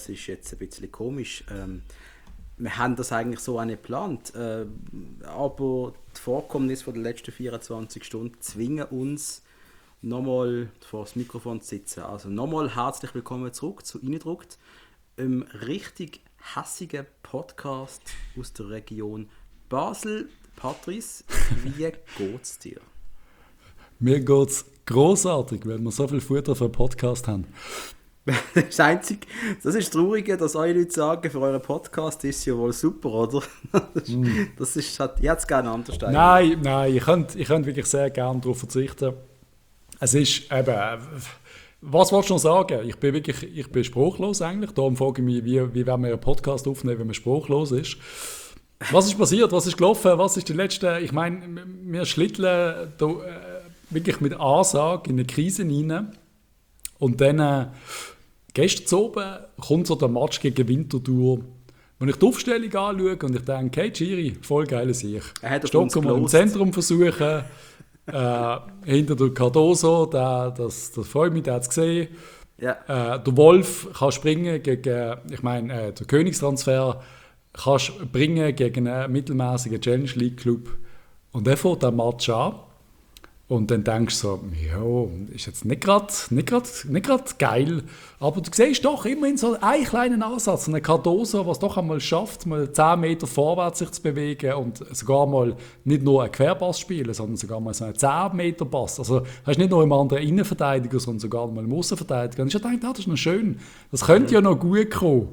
das ist jetzt ein bisschen komisch. Wir haben das eigentlich so auch nicht geplant, aber die Vorkommnisse der letzten 24 Stunden zwingen uns, nochmal vor das Mikrofon zu sitzen. Also nochmal herzlich willkommen zurück zu Innendruckt, einem richtig hässigen Podcast aus der Region Basel. Patrice, wie geht's dir? Mir geht's grossartig, weil wir so viel Futter für einen Podcast haben. Das ist traurig, dass eure Leute sagen, für euren Podcast ist ja wohl super, oder? Das ist halt jetzt gerne anders. Nein, ich könnte wirklich sehr gerne darauf verzichten. Es ist eben, was wolltest du noch sagen? Ich bin spruchlos eigentlich. Darum frage ich mich, wie werden wir einen Podcast aufnehmen, wenn man spruchlos ist. Was ist passiert? Was ist gelaufen? Was ist die letzte? Ich meine, wir schlitteln da, wirklich mit Ansage in eine Krise rein. Und dann, gestern oben, kommt so der Match gegen Winterthur. Wenn ich die Aufstellung anschaue und ich denke, hey Giri, voll geile Sieg. Stocken wir im Zentrum versuchen. Hinter der Cardoso, das freut mich, der hat es gesehen. Ja. Der Wolf kann springen gegen, ich meine, der Königstransfer kannst bringen gegen einen mittelmäßigen Challenge League Club. Und dann fängt der Match an. Und dann denkst du so, ja, ist jetzt nicht gerade geil. Aber du siehst doch immerhin so einen kleinen Ansatz, einen Cardoso, was doch einmal schafft, mal 10 Meter vorwärts sich zu bewegen und sogar mal nicht nur einen Querpass spielen, sondern sogar mal so einen 10 Meter Pass. Also hast nicht nur einen anderen Innenverteidiger, sondern sogar mal einen Außenverteidiger. Und ich dachte, das ist noch schön. Das könnte ja noch gut kommen.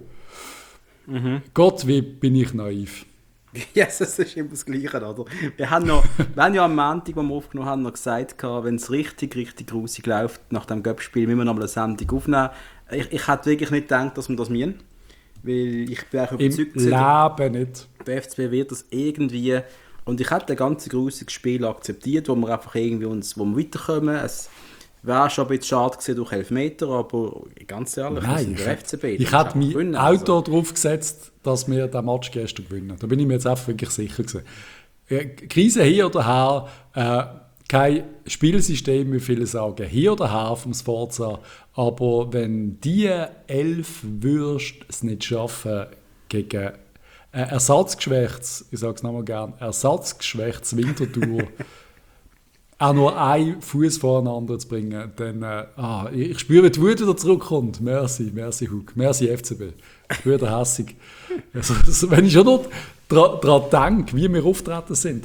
Gott, wie bin ich naiv. Ja, yes, das ist immer das Gleiche, oder? Wir haben ja am Montag, wo wir aufgenommen haben, noch gesagt, wenn es richtig grusig läuft nach dem Göppspiel, müssen wir noch mal eine Sendung aufnehmen. Ich hätte wirklich nicht gedacht, dass wir das müssen. Weil ich bin auch überzeugt, im Leben nicht. Der FCB wird das irgendwie... Und ich hätte das ganze grusige Spiel akzeptiert, wo wir einfach irgendwie wo wir weiterkommen. Es wäre schon ein bisschen schade gewesen durch Elfmeter, aber ganz ehrlich, wir sind der FCB. Ich hätte mein Auto drauf gesetzt, dass wir den Match gestern gewinnen. Da bin ich mir jetzt einfach wirklich sicher gewesen. Krise hier oder her, kein Spielsystem, wie viele sagen, hier oder her vom Sforza. Aber wenn die 11 Würste es nicht schaffen, gegen ersatzgeschwächtes, ich sage es nochmal gerne, ersatzgeschwächtes Winterthur auch nur einen Fuß voreinander zu bringen, dann ich spüre, wie die Wut wieder zurückkommt. Merci Hug, merci FCB. Ich spüre den hässig. Also, wenn ich schon daran denke, wie wir auftreten sind,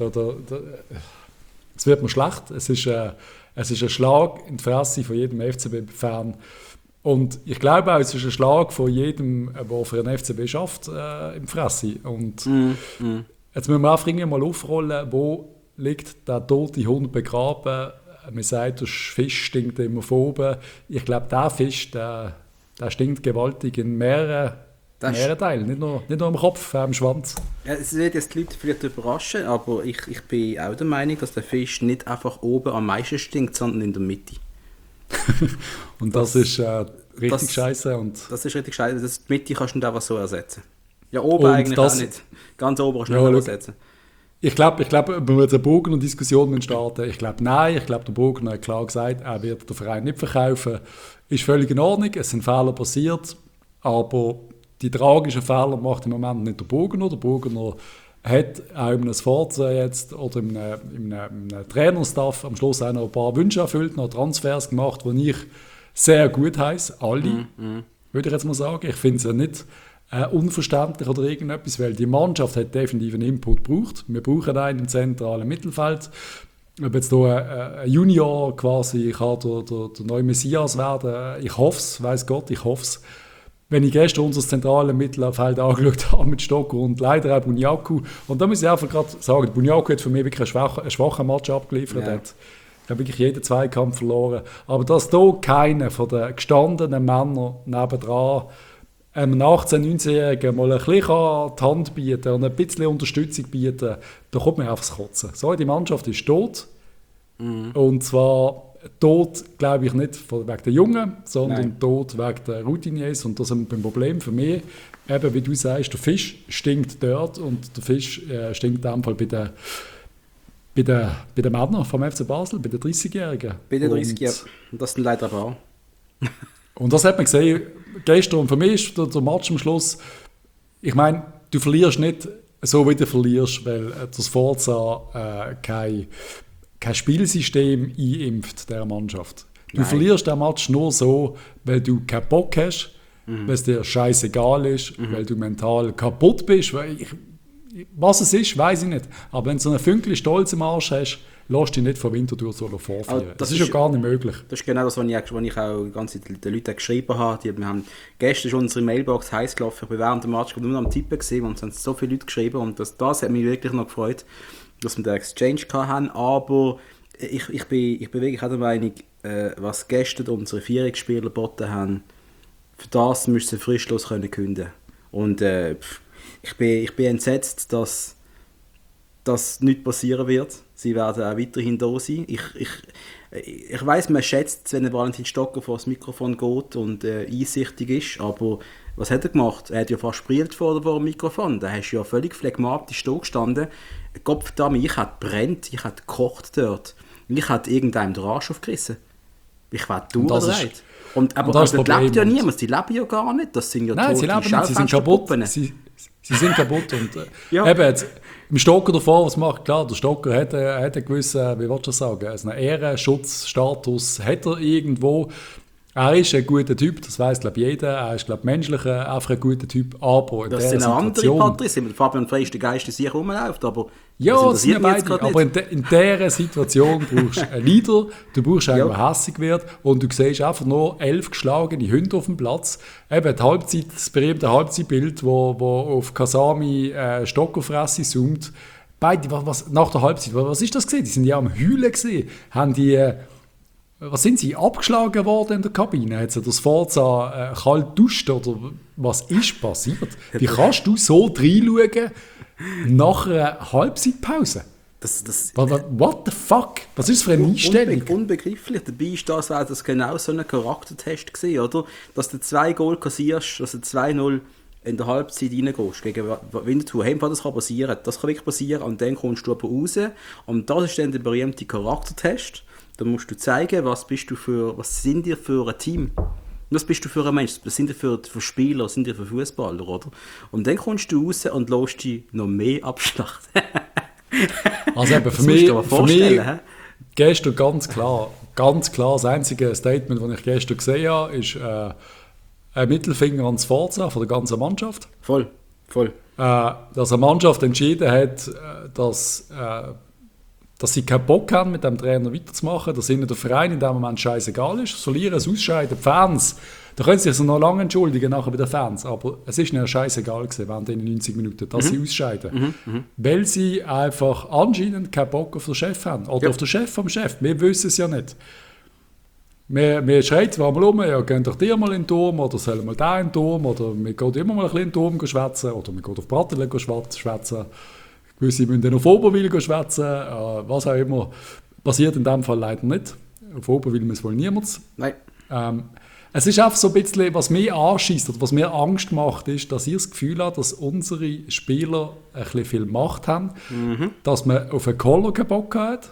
es wird mir schlecht. Es ist ein Schlag in die Fresse von jedem FCB-Fan. Und ich glaube auch, es ist ein Schlag von jedem, der für den FCB schafft, im Fresse. Und jetzt müssen wir einfach mal aufrollen, wo liegt der tote Hund begraben. Man sagt, der Fisch stinkt immer von oben. Ich glaube, der Fisch, der stinkt gewaltig in mehreren Teilen. Nicht nur am Kopf, auch am Schwanz. Ja, es wird jetzt die Leute vielleicht überraschen, aber ich bin auch der Meinung, dass der Fisch nicht einfach oben am meisten stinkt, sondern in der Mitte. Und das ist richtig scheiße. Das ist richtig scheiße. Die Mitte kannst du nicht einfach so ersetzen. Ja, oben eigentlich auch nicht. Ganz oben kannst du nicht ersetzen. Ich glaube, wenn wir jetzt eine Burgener Diskussion starten, ich glaube, nein. Ich glaube, der Burgener hat klar gesagt, er wird den Verein nicht verkaufen. Ist völlig in Ordnung, es sind Fehler passiert, aber die tragischen Fehler macht im Moment nicht der Burgener. Der Burgener hat auch in einem Sforza jetzt oder in einem Trainerstaff am Schluss auch noch ein paar Wünsche erfüllt, noch Transfers gemacht, die ich sehr gut heiße, alle, würde ich jetzt mal sagen. Ich finde es ja nicht unverständlich oder irgendetwas, weil die Mannschaft hat definitiv einen Input gebraucht. Wir brauchen einen im zentralen Mittelfeld. Ob jetzt hier ein Junior quasi kann der neue Messias werden, ich hoffe es, weiss Gott, ich hoffe es. Wenn ich gestern unser zentrales Mittelfeld angeschaut habe mit Stocker und leider auch Bunyaku, und da muss ich einfach gerade sagen, Bunyaku hat für mich wirklich einen schwachen Match abgeliefert. Ja. Ich habe wirklich jeden Zweikampf verloren. Aber dass hier keiner von den gestandenen Männern nebendran einem 18-, 19-Jährigen mal ein bisschen die Hand bieten und ein bisschen Unterstützung bieten, da kommt mir aufs Kotzen. So, die Mannschaft ist tot. Und zwar tot, glaube ich, nicht wegen der Jungen, sondern tot wegen der Routiniers. Und das ist ein Problem für mich. Eben, wie du sagst, der Fisch stinkt dort und der Fisch stinkt in dem Fall bei den Männern vom FC Basel, bei den 30-Jährigen. Bei den 30-Jährigen. Und das sind leider ein paar. Und das hat man gesehen gestern. Und für mich ist der Match am Schluss, ich meine, du verlierst nicht so, wie du verlierst, weil das Forza kein Spielsystem einimpft dieser Mannschaft. Du verlierst den Match nur so, weil du keinen Bock hast, weil es dir scheißegal ist, weil du mental kaputt bist. Was es ist, weiß ich nicht. Aber wenn du so einen Fünkchen Stolz im Arsch hast, lass dich nicht von Winterthur so vorführen. Das ist ja gar nicht möglich. Das ist genau das, was ich auch die ganze Zeit den Leuten geschrieben habe. Wir haben gestern schon unsere Mailbox heiß gelaufen. Ich bin während dem Match nur noch am Tippen gesehen und es haben so viele Leute geschrieben. Und das hat mich wirklich noch gefreut, dass wir den Exchange hatten. Aber ich bin wirklich auch der Meinung, was gestern unsere Vierungsspieler geboten haben, für das müssen sie fristlos künden. Und ich bin entsetzt, dass das nicht passieren wird. Sie werden auch weiterhin da sein. Ich weiss, man schätzt, wenn Valentin Stocker vor das Mikrofon geht und einsichtig ist, aber was hat er gemacht? Er hat ja fast gespielt vor dem Mikrofon. Da hast du ja völlig phlegmatisch da gestanden. Gottverdammt, ich hätte brennt, ich hätte gekocht dort. Ich hätte irgendeinem den Arsch aufgerissen. Ich wäre durchgedreht. Aber das lebt ja niemand, die leben ja gar nicht. Das sind ja tote Schaufensterpuppen. Sie sind kaputt. Sie sind kaputt. Und, eben jetzt, im Stocker davor, was macht? Klar, der Stocker hat einen gewissen, wie willst du sagen, also einen Ehrenschutzstatus hat er irgendwo. Er ist ein guter Typ, das weiss glaube ich jeder. Er ist glaube ich menschlich einfach ein guter Typ. Aber in das sind auch andere Patrice, mit Fabian Frey ist der Geist, der sich rumläuft. Aber ja, das sind beide. Aber in dieser Situation brauchst du einen Leader, du brauchst einen, der hässig wird und du siehst einfach nur 11 geschlagene Hunde auf dem Platz. Eben das berühmte Halbzeitbild, wo auf Kasami Stockerfresse zoomt. Beide, nach der Halbzeit, was ist das gewesen? Die sind ja am Heulen gewesen. Haben die... Was sind sie? Abgeschlagen worden in der Kabine? Hat sie das Forza kalt duscht oder was ist passiert? Wie kannst du so reinschauen nach einer Halbzeitpause? What the fuck? Was ist das für eine Einstellung? Unbegreiflich. Dabei ist das genau so ein Charaktertest gewesen, oder? Dass du 2 Goal kassierst, dass du 2-0 in der Halbzeit reingehst gegen Winterthur. Hey, das kann passieren. Das kann wirklich passieren. Und dann kommst du aber raus. Und das ist dann der berühmte Charaktertest. Da musst du zeigen, was sind ihr für ein Team? Was bist du für ein Mensch? Was sind ihr für Spieler? Was sind ihr für Fußballer, oder? Und dann kommst du raus und lässt dich noch mehr abschlachten. Also eben für mich gestern ganz klar, das einzige Statement, das ich gestern gesehen habe, ist ein Mittelfinger ans Forza von der ganzen Mannschaft. Voll. Dass eine Mannschaft entschieden hat, dass sie keinen Bock haben, mit dem Trainer weiterzumachen, dass ihnen der Verein in dem Moment scheißegal ist. Das Verlieren, das Ausscheiden, die Fans, da können sie sich noch lange entschuldigen nachher bei den Fans, aber es ist ihnen scheißegal gewesen während den 90 Minuten, dass sie ausscheiden. Weil sie einfach anscheinend keinen Bock auf den Chef haben. Oder auf den Chef vom Chef. Wir wissen es ja nicht. Wir schreien zwar mal um, ja, gehen doch dir mal in den Turm, oder sollen mal da in den Turm, oder wir gehen immer mal ein bisschen in den Turm schwätzen, oder wir gehen auf Brattelen schwätzen. Gewisse müssen dann auf Oberwil schwätzen, was auch immer. Passiert in diesem Fall leider nicht. Auf Oberwil muss wohl niemand. Nein. Es ist einfach so ein bisschen, was mir anschießt oder was mir Angst macht, ist, dass ich das Gefühl habe, dass unsere Spieler ein bisschen viel Macht haben, dass man auf einen Koller keinen Bock hat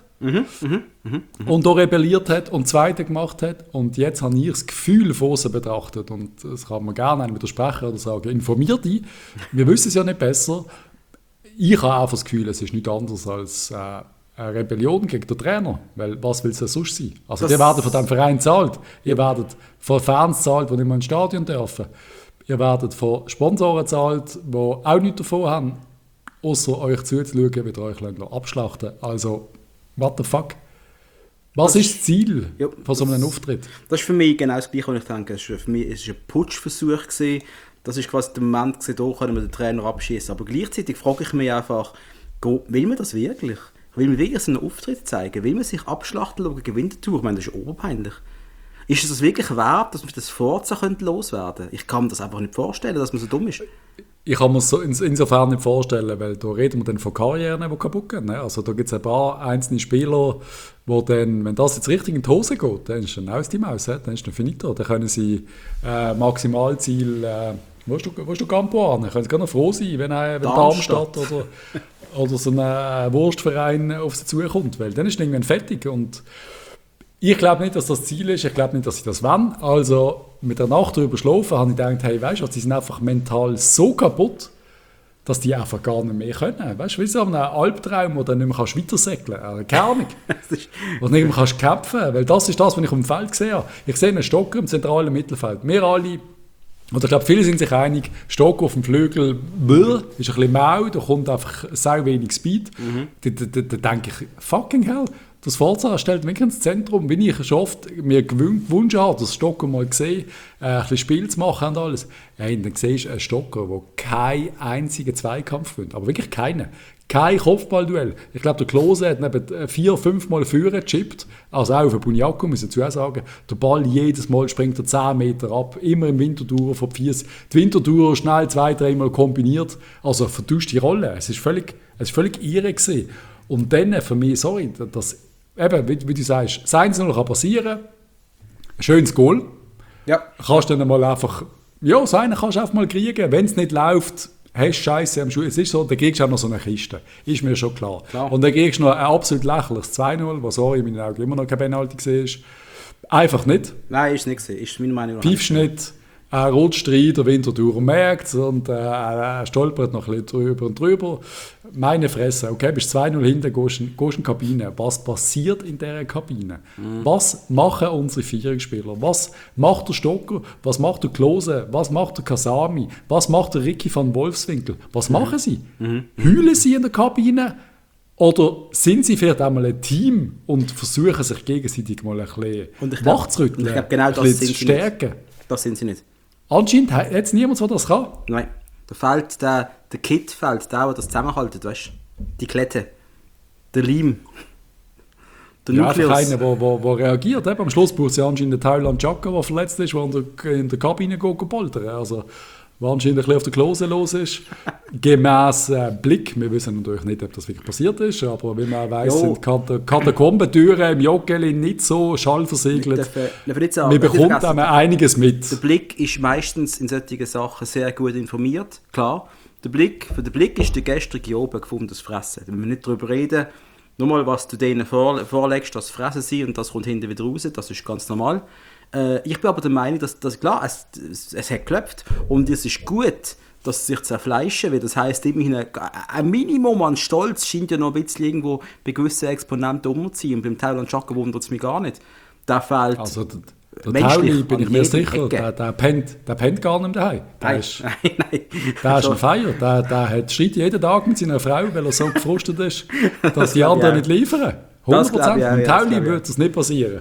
und auch rebelliert hat und Zweite gemacht hat. Und jetzt habe ich das Gefühl von außen betrachtet, und das kann man gerne widersprechen oder sagen, informiert dich, wir wissen es ja nicht besser. Ich habe einfach das Gefühl, es ist nichts anderes als eine Rebellion gegen den Trainer. Weil was will es denn sonst sein? Also ihr werdet von diesem Verein gezahlt. Ihr werdet von Fans gezahlt, die nicht mehr ins Stadion dürfen. Ihr werdet von Sponsoren gezahlt, die auch nichts davon haben, außer euch zuzuschauen, wie ihr euch abschlachten. Also, what the fuck? Was ist das Ziel von so einem Auftritt? Das ist für mich genau das Gleiche, was ich denke. Für mich ist es ein Putschversuch gewesen. Das ist quasi der Moment, da können wir den Trainer abschießen. Aber gleichzeitig frage ich mich einfach, will man das wirklich? Will man wirklich so einen Auftritt zeigen? Will man sich abschlachten gegen Winterthur? Ich meine, das ist oberpeinlich. Ist es das wirklich wert, dass wir das Forza loswerden können? Ich kann mir das einfach nicht vorstellen, dass man so dumm ist. Ich kann mir es so insofern nicht vorstellen, weil da reden wir dann von Karrieren, die kaputt gehen. Ne? Also da gibt es ein paar einzelne Spieler, wo dann, wenn das jetzt richtig in die Hose geht, dann ist dann aus die Maus, dann ist dann finito. Dann können sie Maximalziel, wo ist du Campo an? Dann können sie gar noch froh sein, wenn Darmstadt oder so ein Wurstverein auf sie zukommt, weil dann ist es irgendwann fertig. Und Ich glaube nicht, dass das Ziel ist. Ich glaube nicht, dass sie das wollen. Also mit der Nacht drüber schlafen, habe ich gedacht, hey, weißt du, die sind einfach mental so kaputt, dass die einfach gar nicht mehr können. Weißt du, wie so ein Albtraum, wo du nicht mehr weitersäckeln kannst. Keine Ahnung. Wo du nicht mehr kämpfen kannst. Weil das ist das, was ich auf dem Feld gesehen habe. Ich sehe einen Stocker im zentralen Mittelfeld. Wir alle, oder ich glaube, viele sind sich einig, Stocker auf dem Flügel, ist ein bisschen mau, da kommt einfach sehr wenig Speed. Da denke ich, fucking hell, das Forza stellt mich ins Zentrum, wie ich schon oft mir gewünscht habe, das Stocker mal gesehen, ein bisschen Spiel zu machen und alles. Ja, und dann siehst du einen Stocker, der keinen einzigen Zweikampf gewinnt, aber wirklich keinen. Kein Kopfballduell. Ich glaube, der Klose hat neben 4-5 Mal Führer gechippt, also auch auf den Bunyaku, muss ich dazu sagen. Der Ball jedes Mal springt er 10 Meter ab, immer im Wintertourer von die Fies. Die Wintertourer schnell 2-3 Mal kombiniert, also vertauscht die Rolle. Es ist völlig irre gewesen. Und dann für mich, sorry, das, eben, wie du sagst, das Einzelne kann passieren, ein schönes Goal, Ja. kannst du dann mal einfach, ja, das eine kannst du einfach mal kriegen, wenn es nicht läuft, hast du Scheiße am Schuh. Es ist so, dann kriegst du auch noch so eine Kiste. Ist mir schon klar. Und dann kriegst du noch ein absolut lächerliches 2-0, was sorry, in meinen Augen immer noch kein Penalty war. Einfach nicht. Nein, ist es nicht gesehen. Ist meiner Meinung nach. Pfiffst nicht. Er rutscht rein, der Winterthur merkt es und er stolpert noch ein bisschen drüber und drüber. Meine Fresse, okay, bist 2-0 hinten, gehst in die Kabine. Was passiert in dieser Kabine? Was machen unsere Führungsspieler? Was macht der Stocker? Was macht der Klose? Was macht der Kasami? Was macht der Ricky van Wolfswinkel? Was machen sie? Heulen sie in der Kabine? Oder sind sie vielleicht einmal ein Team und versuchen sich gegenseitig mal ein bisschen wach zu rütteln, ich glaube, genau ein bisschen zu stärken? Das sind sie nicht. Anscheinend hat jetzt niemand, der das kann. Nein. Da fehlt der Kit, der das zusammenhaltet, weißt du? Die Klette. Der Leim. Der Ja, einfach Nukleus. einer, der reagiert. Eben, am Schluss braucht es ja anscheinend den Thailand Chaka, der verletzt ist, der in der Kabine geht poltern. Also, der anscheinend ein bisschen auf der Klose los ist. Gemäss Blick. Wir wissen natürlich nicht, ob das wirklich passiert ist, aber wie man weiss, sind Katakombentüren im Joggeli nicht so schallversiegelt. Man bekommt einmal einiges mit. Der Blick ist meistens in solchen Sachen sehr gut informiert, klar. Für den Blick ist der gestrige oben gefundenes Fressen. Da müssen wir nicht darüber reden. Nur mal, was du denen vorlegst, das fressen sie und das kommt hinten wieder raus, das ist ganz normal. Ich bin aber der Meinung, dass klar, es hat geklopft und es ist gut, dass sie sich zerfleischen, weil das heisst, immerhin ein Minimum an Stolz scheint ja noch ein bisschen irgendwo bei gewissen Exponenten umzuziehen. Und beim Thailand Chaka wundert es mich gar nicht. Da fehlt also der Tauli, bin ich mir sicher, der pennt gar nicht daheim. Der ist ein Feier. Der hat Streit jeden Tag mit seiner Frau, weil er so gefrustet ist, dass die anderen nicht liefern. 100%. Im Tauli würde das nicht passieren.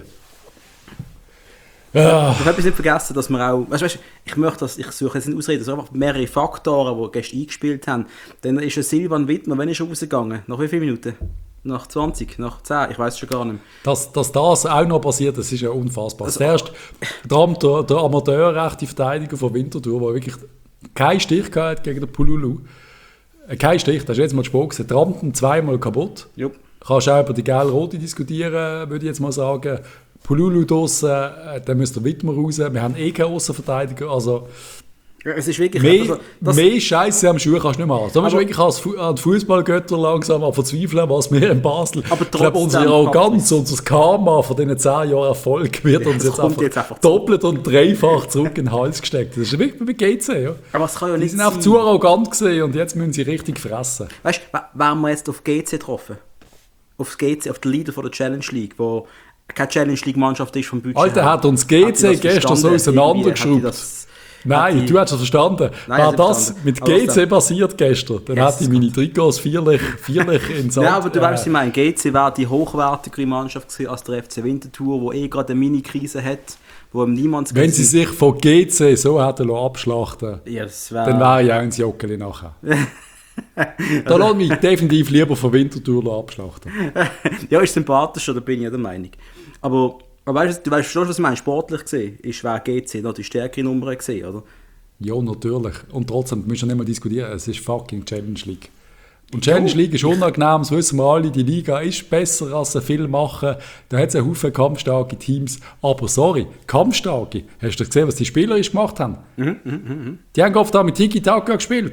Ja. Ich habe nicht vergessen, dass wir auch, weißt, ich suche jetzt nicht Ausreden, es sind einfach mehrere Faktoren, die gestern eingespielt haben. Dann ist ein Silvan Wittmer, wann ist er rausgegangen? Nach wie vielen Minuten? Nach 20? Nach 10? Ich weiß schon gar nicht mehr. Dass das auch noch passiert, das ist ja unfassbar. Also, der amateurrechte Verteidiger von Winterthur, der wirklich keinen Stich gehabt gegen den Pululu. Kein Stich, das ist jetzt mal Sport. Der Trampen zweimal kaputt. Jupp. Kannst auch über die gelb-rote diskutieren, würde ich jetzt mal sagen. Pululu draussen, dann müsste der Wittmer raus. Wir haben keinen Aussenverteidiger. Also, es ist wirklich mehr Scheiße am Schuh kannst du nicht machen. Da musst du wirklich an die Fußballgötter langsam verzweifeln, was wir in Basel. Aber ich glaube, unsere Arroganz, unser Karma von diesen 10 Jahren Erfolg wird uns jetzt einfach doppelt und dreifach zurück in den Hals gesteckt. Das ist wirklich bei GC. Ja. Aber es kann ja nicht. Die sind einfach zu arrogant gewesen und jetzt müssen sie richtig fressen. Weißt du, wären wir jetzt auf GC getroffen? Auf den Leader von der Challenge League, wo keine Challenge League Mannschaft ist vom Budget. Alter, hat uns GC gestern so auseinandergeschraubt. Nein, du hast es verstanden. War das mit GC passiert gestern, dann hätte ich meine Trikots vierlich in Sand. Ja, aber du weißt, was ich meine. GC wäre die hochwertigere Mannschaft gewesen als der FC Winterthur, die gerade eine Mini-Krise hat, wo niemand. Wenn sie sich von GC so hätten abschlachten lassen, dann wäre ich auch ins Joggeli nachher. Da lasse ich mich definitiv lieber von Winterthur abschlachten. Ja, ist sympathischer, da bin ich ja der Meinung. Aber weißt du schon, was ich meine? Sportlich gesehen wäre GC noch die stärkere Nummer gesehen, oder? Ja, natürlich. Und trotzdem, wir müssen nicht mehr diskutieren, es ist fucking Challenge League. Und Challenge League ist unangenehm, das wissen wir alle, die Liga ist besser, als sie viel machen. Da hat es einen Haufen kampfstarke Teams. Aber sorry, kampfstarke. Hast du gesehen, was die Spieler gemacht haben? Die haben oft da mit Tiki-Taka gespielt.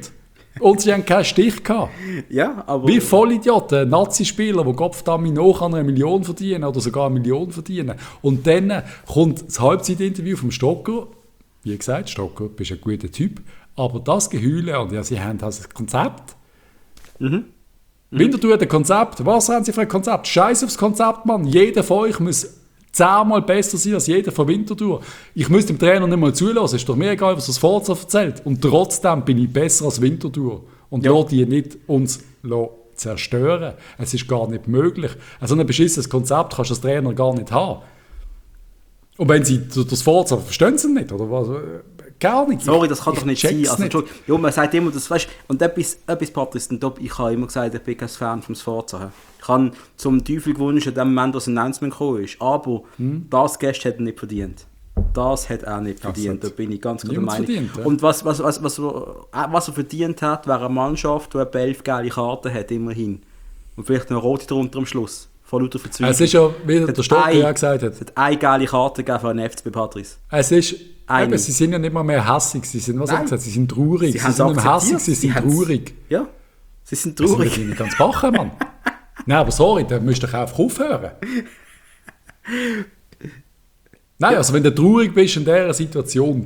Und sie haben keinen Stich gehabt. Ja, aber... Wie Vollidioten, Nazi-Spieler, die Gottverdammt noch an 1 Million verdienen oder sogar 1 Million verdienen. Und dann kommt das Halbzeitinterview vom Stocker. Wie gesagt, Stocker, du bist ein guter Typ. Aber das Geheule, und ja, sie haben also ein Konzept. Winterthur hat ein Konzept. Was haben sie für ein Konzept? Scheiß aufs Konzept, Mann. Jeder von euch muss 10-mal besser sein als jeder von Winterthur. Ich muss dem Trainer nicht mal zulassen. Ist doch mir egal, was das Forza erzählt. Und trotzdem bin ich besser als Winterthur. Und lass die nicht uns zerstören. Es ist gar nicht möglich. So ein beschissenes Konzept kannst du als Trainer gar nicht haben. Und wenn sie das Forza verstehen sie nicht, oder was? Gar nicht. Sorry, das kann doch nicht sein. Also, ja, man sagt immer, das weißt, und etwas Patrice, ich habe immer gesagt, ich bin kein Fan vom Sforza. Ich habe zum Teufel gewünscht, in dem Moment, als ein Announcement gekommen ist. Aber das Gast hat er nicht verdient. Das hat er nicht verdient, da bin ich ganz klar der Meinung. Verdient, ja. Und was er verdient hat, wäre eine Mannschaft, die etwa 11 geile Karten hat, immerhin. Und vielleicht noch rote drunter am Schluss. Von lauter Verzweiflung. Es ist ja, wie der Stocker ja gesagt hat. Es hat eine geile Karte gegeben für den FCB Patrice. Es ist... Eben, sie sind ja nicht mal mehr hässig, sie sind, was haben gesagt, sie sind traurig. Sie sind nicht mehr hässig, sie sind traurig. Ja, sie sind traurig. Sie sind nicht ganz bachen, Mann. Nein, aber sorry, da müsst ihr einfach aufhören. Nein, also wenn du traurig bist in dieser Situation,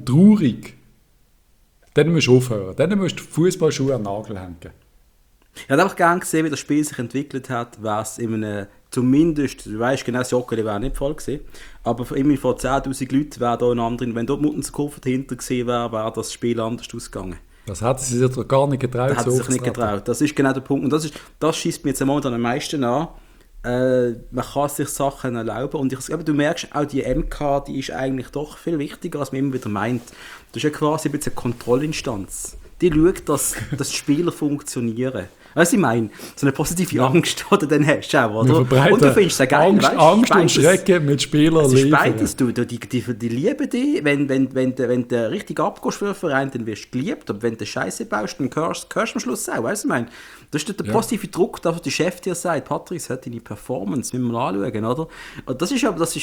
dann musst du aufhören. Dann musst du Fußballschuhe an den Nagel hängen. Ich hätte einfach gerne gesehen, wie das Spiel sich entwickelt hat, wäre es in einem, zumindest, du weißt genau, das Joggeli wäre nicht voll gewesen, aber immerhin vor 10'000 Leuten wäre da ein anderer, wenn dort Muttenskurve dahinter gewesen wäre das Spiel anders ausgegangen. Das hat sie sich doch gar nicht getraut. Das hat sie sich nicht getraut. Das ist genau der Punkt. Und das schießt mir jetzt momentan am meisten an. Man kann sich Sachen erlauben. Und du merkst, auch die MK, die ist eigentlich doch viel wichtiger, als man immer wieder meint. Das ist ja quasi ein bisschen eine Kontrollinstanz. Die schaut, dass die Spieler funktionieren. Weißt du, ich meine, so eine positive Angst, die du dann hast, oder? Und du findest es geil. Angst und Schrecken mit Spielern leben. Beides, du. Die lieben dich. Wenn du richtig abgehst für einen Verein, dann wirst du geliebt. Aber wenn du Scheiße baust, dann gehörst du am Schluss auch. Weißt du, ich meine, das ist der positive Druck, dass der Chef dir sagt, Patrice, hat deine Performance, müssen wir mal anschauen, oder? Und das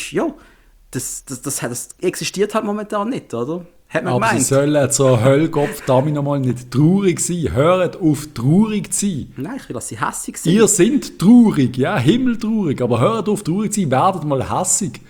existiert halt momentan nicht, oder? Aber gemeint. Sie sollen zur Höllkopf damit nochmal nicht traurig sein. Hört auf, traurig zu sein. Nein, ich will, dass sie hässig sind. Ihr seid traurig, ja, himmeltraurig. Aber hört auf, traurig zu sein, werdet mal hässig.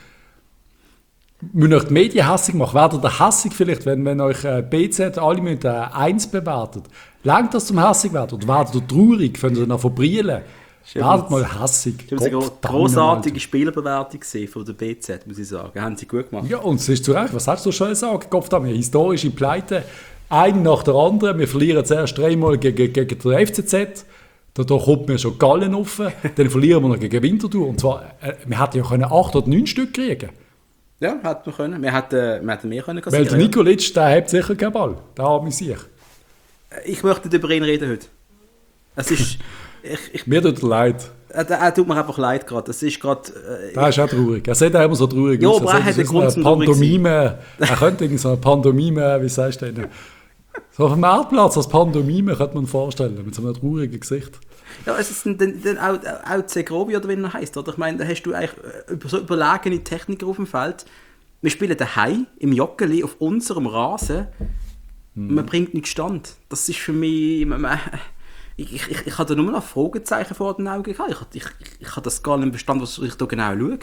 Wenn euch die Medien hässig machen, werdet ihr hässig vielleicht, wenn euch BZ alle mit 1 bewertet. Langt das zum hässig werden? Oder werdet ihr traurig, könnt ihr noch verbrüllen? Werdet mal hässig. Das war eine grossartige Spielerbewertung von der BZ, muss ich sagen. Haben sie gut gemacht. Ja, und es ist zu Recht. Was hast du schon gesagt? Wir historische Pleite. Eine nach der anderen. Wir verlieren zuerst 3-mal gegen den FCZ. Da kommt mir schon Gallen offen. Dann verlieren wir noch gegen Winterthur. Und zwar, wir hätten ja 8 oder 9 Stück kriegen. Ja, hätten wir können. Wir hätten mehr können kassieren. Weil der Nikolic, der hat sicher keinen Ball. Der hat mich sicher. Ich möchte nicht über ihn reden heute. Es ist... Mir tut leid. Er tut mir einfach leid gerade. Das ist gerade... Der ist auch traurig. Er sieht auch immer so traurig aus. Ja, aber er hat einen Grund zum Pantomime. Er könnte irgendwie so eine Pantomime, wie sagst du denn? So auf dem Marktplatz als Pantomime könnte man vorstellen, mit so einem traurigen Gesicht. Ja, es ist dann auch Segrovi, oder wie er heisst. Oder? Ich meine, da hast du eigentlich so überlegene Techniker auf dem Feld. Wir spielen daheim im Joggeli auf unserem Rasen. Man bringt nicht stand. Das ist für mich... Ich hatte nur noch Fragezeichen vor den Augen gehabt. Ich habe das gar nicht verstanden, was ich da genau schaue.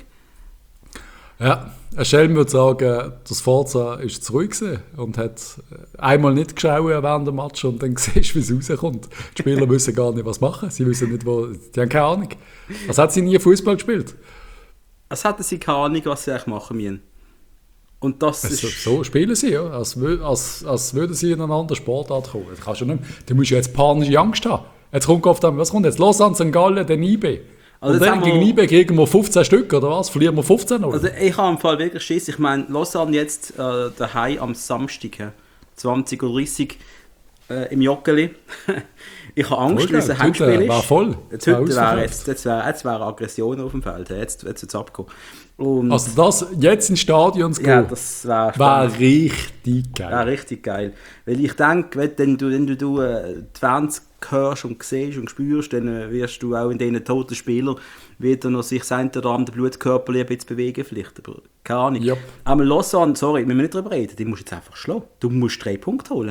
Ja, ein Schelm würde sagen, das Forza ist zurück und hat einmal nicht geschaut während dem Match und dann siehst du, wie es rauskommt. Die Spieler wissen gar nicht, was machen. Sie wissen nicht, die haben keine Ahnung. Was hat sie nie Fußball gespielt? Als hätten sie keine Ahnung, was sie eigentlich machen müssen. Und das ist so spielen sie, ja. Als würden sie in eine andere Sportart kommen. Das kannst du nicht. Du musst ja jetzt panische Angst haben. Jetzt kommt oft an, was kommt jetzt? Lausanne, St. Gallen, dann IB. Also und dann gegen IB kriegen wir 15 Stück, oder was? Verlieren wir 15 oder? Also ich habe im Fall wirklich Schiss. Ich meine, Lausanne jetzt daheim am Samstag, 20:30 Uhr im Joggeli. Ich habe Angst, weil es ein Heimspiel ist. War voll. Jetzt wäre Aggression auf dem Feld. Jetzt wird es abgekommen. Und also das jetzt ins Stadion zu gehen, ja, das wäre richtig geil. Ja, richtig geil. Weil ich denke, wenn du die Fans hörst und siehst und spürst, dann wirst du auch in diesen toten Spielern wieder noch sich sein oder andere Blutkörper ein bisschen bewegen vielleicht. Aber keine Ahnung. Yep. Aber Lausanne, sorry, wir müssen nicht darüber reden, die musst jetzt einfach schlagen. Du musst 3 Punkte holen.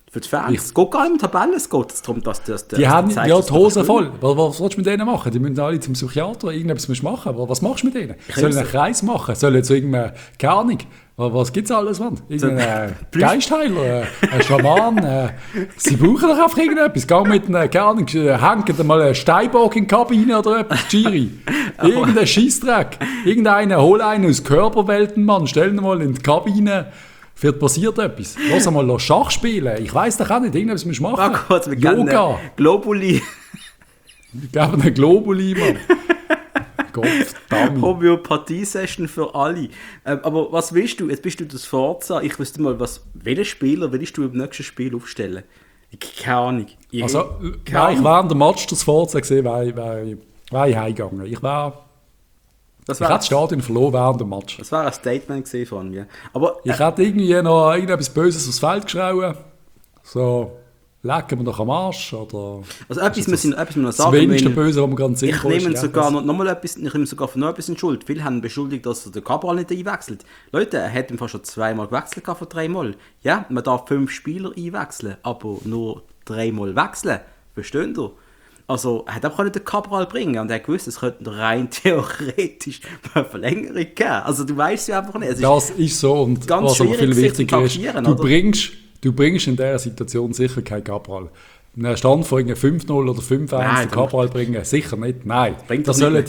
Für die Fans. Es geht gar nicht um Tabellen, es geht darum, dass die haben ja die Hosen voll. Was willst du mit denen machen? Die müssen alle zum Psychiater, irgendetwas machen. Was machst du mit denen? Sollen einen Kreis machen? Sollen so irgendeine, keine Ahnung, was gibt es alles, Mann? Irgendein Geistheiler, ein Schaman, sie brauchen doch einfach irgendetwas. Geh mit einer, keine Ahnung, hängen mal einen Steinbock in die Kabine oder etwas, Giri. Irgendein Scheissdreck. Irgendeiner, hol einen aus Körperwelten, Mann, stell ihn mal in die Kabine. Wird passiert etwas. Lass mal Schach spielen. Ich weiss doch auch nicht, irgendwas musst du machen. Oh Gott, wir Yoga. Globuli. Wir geben einen Globuli, Mann. Gott, verdammt. Homöopathie-Session für alle. Aber was willst du? Jetzt bist du das Forza. Ich wüsste mal, welchen Spieler willst du im nächsten Spiel aufstellen? Keine Ahnung. Also, ich während dem Match das Forza gesehen, wäre ich heimgegangen. Ich hätte das Stadion verloren während dem Match. Das war ein Statement von mir. Aber, ich hätte irgendwie noch irgendetwas Böses aufs Feld geschrien. So, lecken wir doch am Arsch. Oder also etwas müssen wir noch sagen. Das wenigste Böse, was man ganz sicher ist. Ich nehme sogar für noch etwas in Schuld. Viele haben beschuldigt, dass er den Cabral nicht einwechselt. Leute, er hat fast schon 2-mal gewechselt von 3-mal. Ja, man darf 5 Spieler einwechseln, aber nur 3-mal wechseln. Versteht ihr? Also, er hat auch nicht den Cabral bringen und er gewusst, es könnte rein theoretisch eine Verlängerung geben. Also, du weißt ja einfach nicht. Das ist so und ganz was aber viel wichtiger ist, du bringst in dieser Situation sicher keinen Cabral. Einen Stand von 5-0 oder 5-1 den Cabral bringen, sicher nicht. Nein, das sollen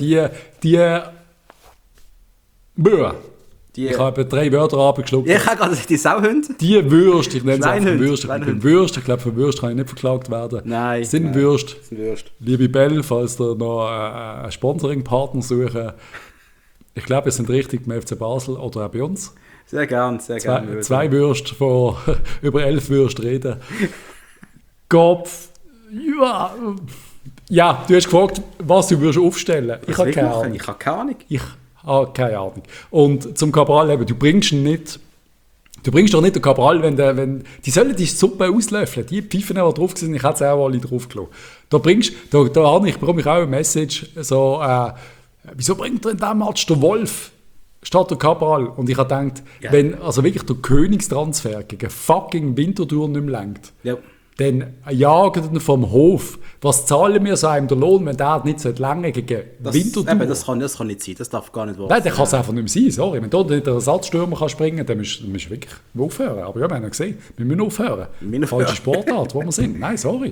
ich habe 3 Wörter abgeschluckt. Ich habe gerade die Sauhunde. Die Würste, ich nenne es einfach Würste. Ich glaube, für Würste kann ich nicht verklagt werden. Nein. Sind Würste. Liebe Bell, falls ihr noch einen Sponsoring-Partner suchen, ich glaube, wir sind richtig beim FC Basel oder auch bei uns. Sehr gern. 2 Würste von über 11 Würste reden. Kopf. Ja, du hast gefragt, was du würdest aufstellen. Ich habe keine Ahnung. Keine Ahnung. Und zum Cabral eben, du bringst doch nicht den Cabral, wenn die sollen die Suppe auslöffeln. Die Pfeifen, die drauf sind, ich hätte es auch alle drauf gelassen. Da bekomme ich auch eine Message, so, wieso bringt er in diesem Match den Wolf statt der Cabral? Und ich habe gedacht, wenn also wirklich der Königstransfer gegen fucking Winterthur nicht mehr lenkt, dann jagen ihn vom Hof. Was zahlen wir so einem den Lohn, wenn der nicht so lange gegen Winterthur? Das kann nicht sein, das darf gar nicht wahr sein. Nein, der kann es einfach nicht mehr sein, sorry. Wenn du nicht der Ersatzstürmer kann springen kann, dann musst du wirklich aufhören. Aber ja, wir haben ja gesehen, wir müssen aufhören. Falsche Sportart, wo wir sind. Nein, sorry.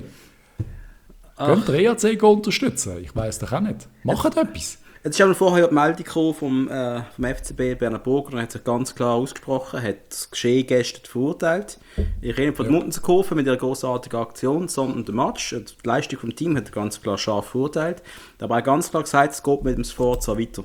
Könnt ihr EAC unterstützen? Ich weiss doch auch nicht. Macht etwas. Jetzt ist aber vorher die Meldung vom FCB Berner Burger, und hat sich ganz klar ausgesprochen, hat das Geschehen gestern verurteilt. Ich rede von der Muttenserkurve mit ihrer großartigen Aktion, sondern der Match. Die Leistung vom Team hat er ganz klar scharf verurteilt. Aber auch ganz klar gesagt, es geht mit dem Sforza weiter.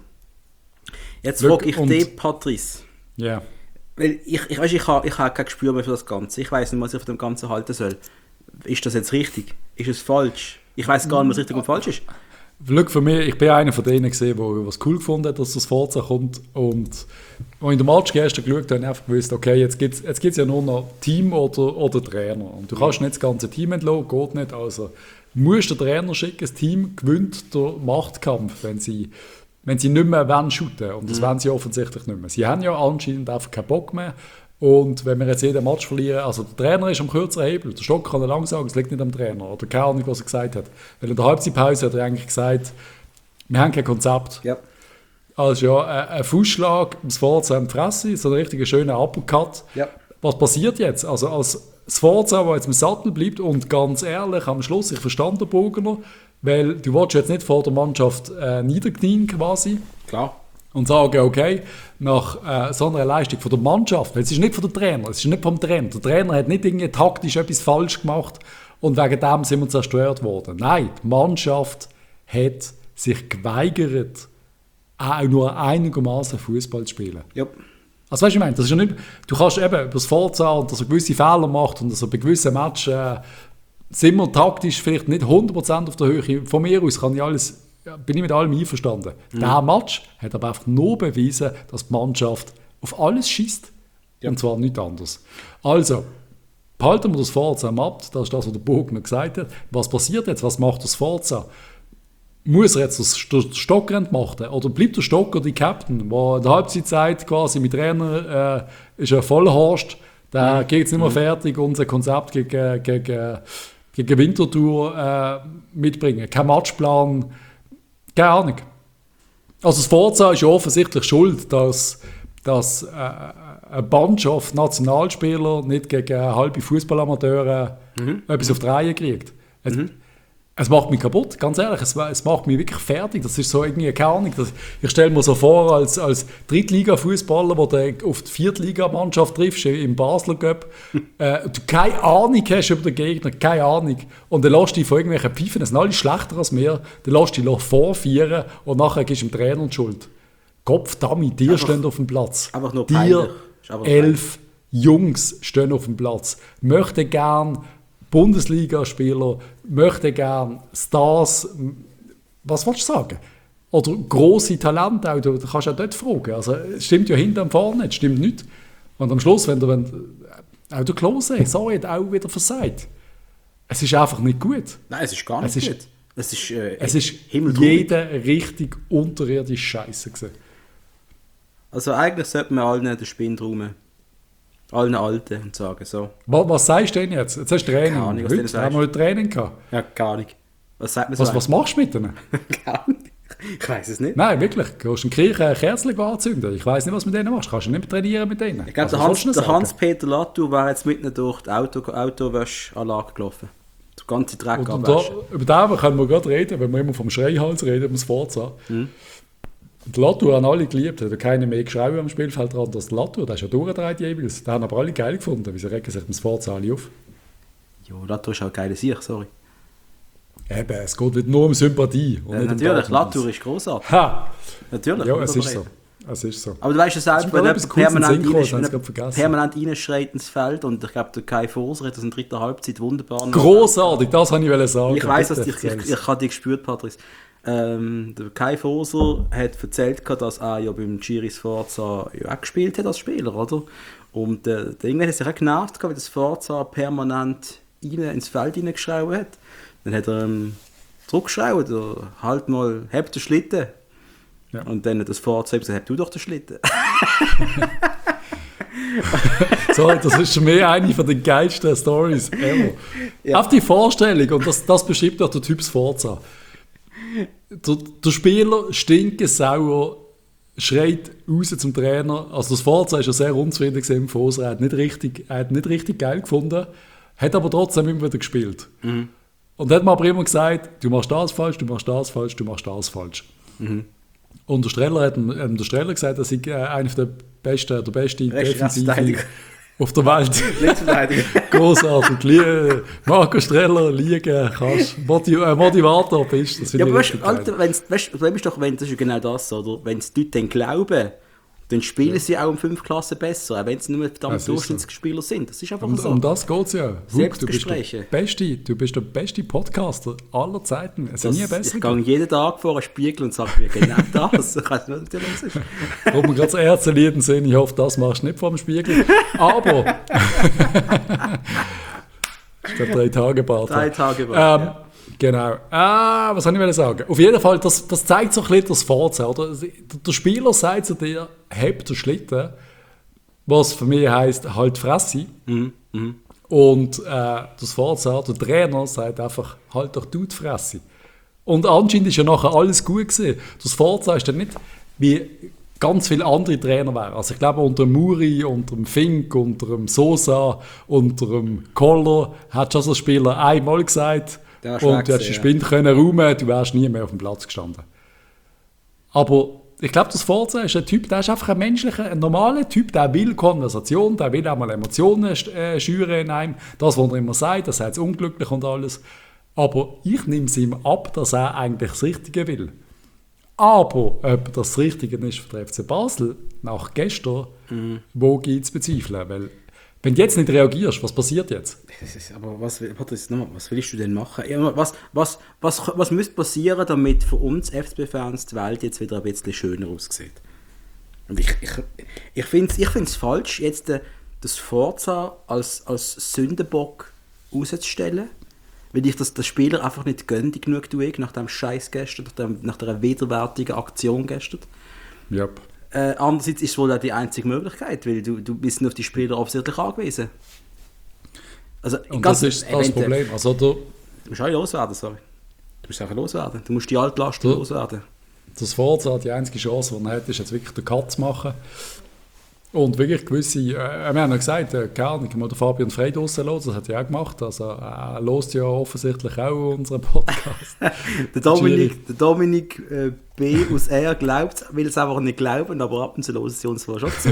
Jetzt frage ich dich, Patrice. Ja. Yeah. Weil ich habe kein Gespür mehr für das Ganze. Ich weiss nicht, was ich von dem Ganzen halten soll. Ist das jetzt richtig? Ist es falsch? Ich weiss gar nicht, was richtig und falsch ist. Schau, für mich, ich bin einer von denen gesehen, der was cool gefunden hat, dass das Forza kommt. Und als ich in den Match gestern geschaut habe, habe ich einfach gewusst, okay, jetzt gibt's ja nur noch Team oder Trainer. Und du kannst nicht das ganze Team entlassen, geht nicht. Also musst du den Trainer schicken, das Team gewinnt den Machtkampf, wenn sie nicht mehr shooten wollen. Und das wollen sie offensichtlich nicht mehr. Sie haben ja anscheinend einfach keinen Bock mehr. Und wenn wir jetzt jeden Match verlieren, also der Trainer ist am kürzeren Hebel, der Stock kann er lang sagen, es liegt nicht am Trainer, oder keine Ahnung, was er gesagt hat. Weil in der Halbzeitpause hat er eigentlich gesagt, wir haben kein Konzept. Ja. Also ja, ein Fußschlag, das Forza am Fresse, so ein richtiger schöner Uppercut. Ja. Was passiert jetzt? Also als das Forza, das jetzt im Sattel bleibt, und ganz ehrlich, am Schluss, ich verstand den Bogener, weil du willst jetzt nicht vor der Mannschaft niederknien quasi. Klar. Und sagen, okay, nach so einer Leistung von der Mannschaft, weil es ist nicht von der Trainer, es ist nicht vom Trainer. Der Trainer hat nicht irgendwie taktisch etwas falsch gemacht und wegen dem sind wir zerstört worden. Nein, die Mannschaft hat sich geweigert, auch nur einigermaßen Fußball zu spielen. Ja. Also weißt du, ich meine, das ist ja nicht, du kannst eben über das Forza und dass er gewisse Fehler macht und dass er bei gewissen Matches sind wir taktisch vielleicht nicht 100% auf der Höhe. Von mir aus kann ich bin ich mit allem einverstanden. Dieser Match hat aber einfach nur bewiesen, dass die Mannschaft auf alles schießt. Ja. Und zwar nichts anderes. Also, behalten wir das Forza ab. Das ist das, was der Bogner gesagt hat. Was passiert jetzt? Was macht das Forza? Muss er jetzt den Stocker entmachten? Oder bleibt der Stocker die Captain, der in der Halbzeitzeit quasi mit Trainer ist ein Vollhorst, Der geht jetzt nicht mehr fertig, unser Konzept gegen Winterthur mitbringen. Kein Matchplan, keine Ahnung. Also das Forza ist ja offensichtlich schuld, dass eine Mannschaft Nationalspieler nicht gegen halbe Fußballamateure etwas auf die Reihe kriegt. Es macht mich kaputt, ganz ehrlich. Es macht mich wirklich fertig. Das ist so irgendwie keine Ahnung. Ich stelle mir so vor, als Drittliga-Fußballer, wo du auf die Viertligamannschaft triffst, im Basler Cup, du keine Ahnung hast über den Gegner, keine Ahnung. Und dann lässt du dich von irgendwelchen Pfeifen, das sind alle schlechter als mir, dann lässt du dich vorführen und nachher gibst du dem Trainer die Schuld. Kopfdammi, dir stehen auf dem Platz. Einfach nur dir 11 Jungs stehen auf dem Platz. Möchte gern Bundesligaspieler, möchte gern Stars, was willst du sagen? Oder grosse Talente, auch, du kannst auch dort fragen. Also, es stimmt ja hinten und vorne, es stimmt nicht. Und am Schluss, wenn auch der Klose, sorry, hat auch wieder versagt. Es ist einfach nicht gut. Nein, es ist gar nicht gut. Es ist jeder richtig unterirdisch Scheiße gewesen. Also eigentlich sollte man allen den Spind räumen. Allen Alten und sagen so. Was sagst du denn jetzt? Jetzt hast du Training. Keine Ahnung, heute haben wir heute Training gehabt. Ja, gar nicht. Was sagt man so? Was machst du mit denen? Gar nicht. Ich weiss es nicht. Nein, wirklich. Du kannst einen Kirche Kerzchen anzünden. Ich weiss nicht, was du mit denen machst. Kannst du nicht trainieren mit denen? Ich glaube, der Hans-Peter Latour war jetzt mitten durch die Autowäschanlage gelaufen. Der ganze Dreck abwaschen. Über den können wir gerade reden, wenn wir immer vom Schreihals reden, um das Forza. Der Latour haben alle geliebt, hat keiner mehr geschrien am Spielfeld dran, als der Latour, der ist ja durchgedreht jeweils. Den haben aber alle geil gefunden, wieso regen sich das Forza alle auf? Ja, Latour ist auch geil Sieg, sorry. Eben, es geht nicht nur um Sympathie. Und nicht natürlich, Latour ist grossartig. Ha! Natürlich. Ja, es ist so. Es ist so. Aber du weißt ja selbst, wenn jemand permanent reinschreit ins Feld, und ich glaube, der Kai Forser hat das in der dritten Halbzeit wunderbar grossartig, das wollte ich sagen. Ich weiss, dass ich habe dich gespürt, Patrice. Der Kai Forser hat erzählt, dass er ja beim Giris Forza ja auch gespielt hat als Spieler, oder? Und der Engländer hat sich auch genervt, wie das Forza permanent ins Feld hineingeschraubt hat. Dann hat er zurückgeschraubt, halt mal, hab den Schlitten. Ja. Und dann hat das Forza gesagt, hab du doch den Schlitten. So, das ist schon mehr eine von den geilsten Stories ever. Ja. Auf die Vorstellung, und das beschreibt auch der Typ Forza. Der Spieler, stinkesauer, schreit raus zum Trainer. Also das Forza war ja sehr unzufrieden im Forza. Er hat nicht richtig geil gefunden, hat aber trotzdem immer wieder gespielt. Und hat mir aber immer gesagt, du machst das falsch, du machst das falsch, du machst das falsch. Und der Streller hat dem gesagt, dass ich einer der beste Defensive auf der Welt. Großartig. Marco Streller, liegen kannst. Motivator bist. Das ja, aber weißt, Alter, das ist ja genau das, oder? Wenn es die Leute dann glauben, dann spielen sie auch um 5 Klassen besser, auch wenn sie nur Durchschnittsspieler sind. Das ist einfach so. Um das geht es ja. Selbstgespräche. Du bist der beste Podcaster aller Zeiten. Es ist nie besser. Ich gehe jeden Tag vor einen Spiegel und sage mir genau das. Ich weiß nicht, was das ist. Ob wir gerade das Ärzte-Lied sehen, ich hoffe, das machst du nicht vor dem Spiegel. Aber... das ist der 3-Tage-Bart. 3-Tage-Bart, ja. Genau. Was soll ich sagen? Auf jeden Fall, das zeigt so ein bisschen das Forza, oder? Der Spieler sagt zu dir, heb den Schlitten, was für mich heisst, halt Fresse. Und das Forza, der Trainer, sagt einfach, halt doch du die Fresse. Und anscheinend ist ja nachher alles gut gewesen. Das Forza ist dann nicht wie ganz viele andere Trainer wären. Also ich glaube, unter dem Muri, unter dem Fink, unter dem Sosa, unter dem Koller hat schon so ein Spieler einmal gesagt, und du hättest den Spind können räumen, du wärst nie mehr auf dem Platz gestanden. Aber ich glaube, das Forza ist ein Typ, der ist einfach ein normaler Typ, der will Konversation, der will auch mal Emotionen schüren in einem. Das, was er immer sagt, das heißt unglücklich und alles. Aber ich nehme es ihm ab, dass er eigentlich das Richtige will. Aber ob das Richtige ist für den FC Basel nach gestern, wo geht es bezweifeln? Weil wenn du jetzt nicht reagierst, was passiert jetzt? Aber was willst du denn machen? Was müsste passieren, damit für uns FCB-Fans die Welt jetzt wieder ein bisschen schöner aussieht? Und ich finde es falsch, jetzt das Forza als Sündenbock rauszustellen, weil ich das Spieler einfach nicht gönne genug tue, nach dem Scheiß gestern, nach der widerwärtigen Aktion gestern. Yep. Andererseits ist es wohl auch die einzige Möglichkeit, weil du bist auf die Spieler offensichtlich angewiesen. Also, Und das ist das Problem. Also, du musst auch loswerden, sorry. Du musst einfach loswerden. Du musst die Altlasten loswerden. Das Forza, die einzige Chance, die er hat, ist jetzt wirklich den Cut zu machen. Und wirklich gewisse, wir haben ja gesagt, keine Ahnung, man den Fabian Frey draussen lassen, das hat er auch gemacht. Also er hört ja offensichtlich auch unseren Podcast. der Dominik B. aus R glaubt, will es einfach nicht glauben, aber ab und zu hören sie uns schon zu.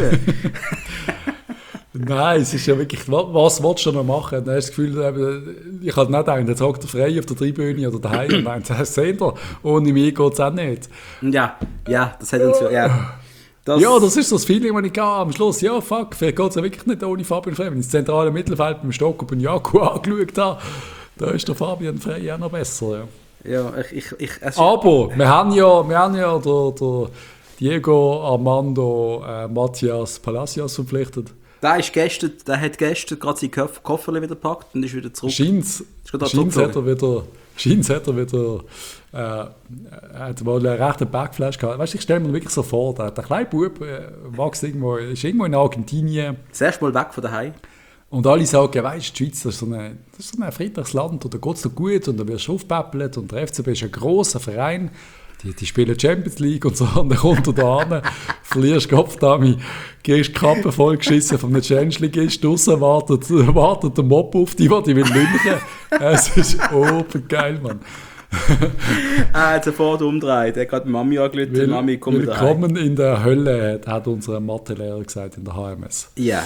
Nein, es ist ja wirklich, was willst du noch machen? Dann hast du das Gefühl, ich habe nicht gedacht, jetzt hockt der Frey auf der Tribüne oder daheim und denkt, seht ihr, ohne mich geht es auch nicht. Ja, das hat uns ja... Das ist so das Feeling, das ich am Schluss, ja fuck, vielleicht geht es ja wirklich nicht ohne Fabian Frey. Wenn ich das zentrale Mittelfeld beim Stock und Jaku angeschaut habe, da ist der Fabian Frey auch noch besser. Ja, aber wir haben ja der Diego Armando Matias Palacios verpflichtet. Der hat gestern gerade seinen Koffer wieder gepackt und ist wieder zurück. Scheint's hat er wieder hat mal einen rechten Backflash gehabt. Weißt du, ich stelle mir wirklich so vor, der kleine Bub ist irgendwo in Argentinien. Das erste Mal weg von daheim. Und alle sagen, weißt du, die Schweiz das ist so ein friedliches Land und da geht es dir gut und da wirst du aufgepäppelt und der FCB ist ein grosser Verein. Die spielen Champions League und so, und dann kommt er da hin, verlierst Kopfdami, gehst die Kappe vollgeschissen von einem Change-Ligist, draussen wartet der Mob auf dich, der will lünchen. Es ist obergeil, Mann. Er hat sofort umgedreht, er hat gerade Mami angerufen, Mami, komm da rein. Willkommen in der Hölle, hat unser Mathelehrer gesagt in der HMS. Ja.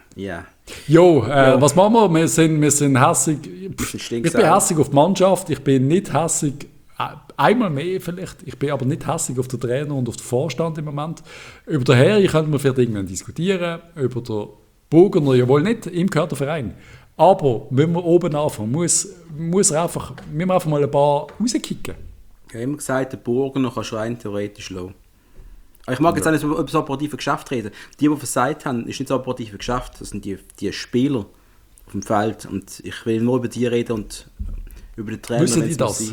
Jo, was machen wir? Wir sind hässig. Ich bin hässig auf die Mannschaft, ich bin nicht hässig. Einmal mehr vielleicht. Ich bin aber nicht hässig auf den Trainer und auf den Vorstand im Moment. Über den Herr könnten wir vielleicht irgendwann diskutieren. Über den Burgener, jawohl nicht, ihm gehört der Verein. Aber wenn wir oben anfangen, müssen wir einfach mal ein paar rauskicken. Ich habe immer gesagt, der Burgener kannst du rein theoretisch lassen. Aber ich mag jetzt auch nicht über das operative Geschäft reden. Die versagt haben, ist nicht das operative Geschäft, das sind die Spieler auf dem Feld. Und ich will nur über die reden und über den Trainer. Wissen die das?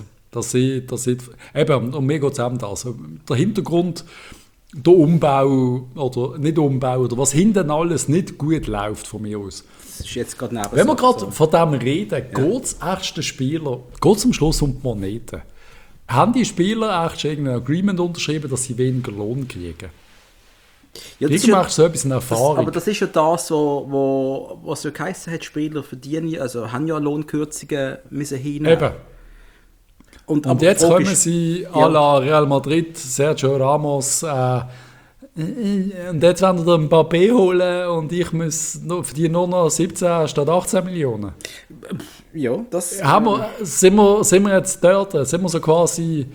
Eben, und mir geht es eben das. Der Hintergrund, der Umbau oder nicht Umbau oder was hinten alles nicht gut läuft von mir aus. Das ist jetzt gerade neben. Wenn wir gerade von dem reden, geht es echt den Spieler, geht es am Schluss um die Moneten. Haben die Spieler echt irgendein Agreement unterschrieben, dass sie weniger Lohn kriegen? Ja, das machst du so etwas in Erfahrung. Aber das ist ja das, was ja geheißen hat, Spieler verdienen, also haben ja Lohnkürzungen müssen hinnehmen. Eben. Und jetzt kommen sie à la Real Madrid, Sergio Ramos, und jetzt wollen wir ein paar B holen und ich verdiene nur noch 17 statt 18 Millionen. Ja, das... Sind wir jetzt dort? Sind wir so quasi...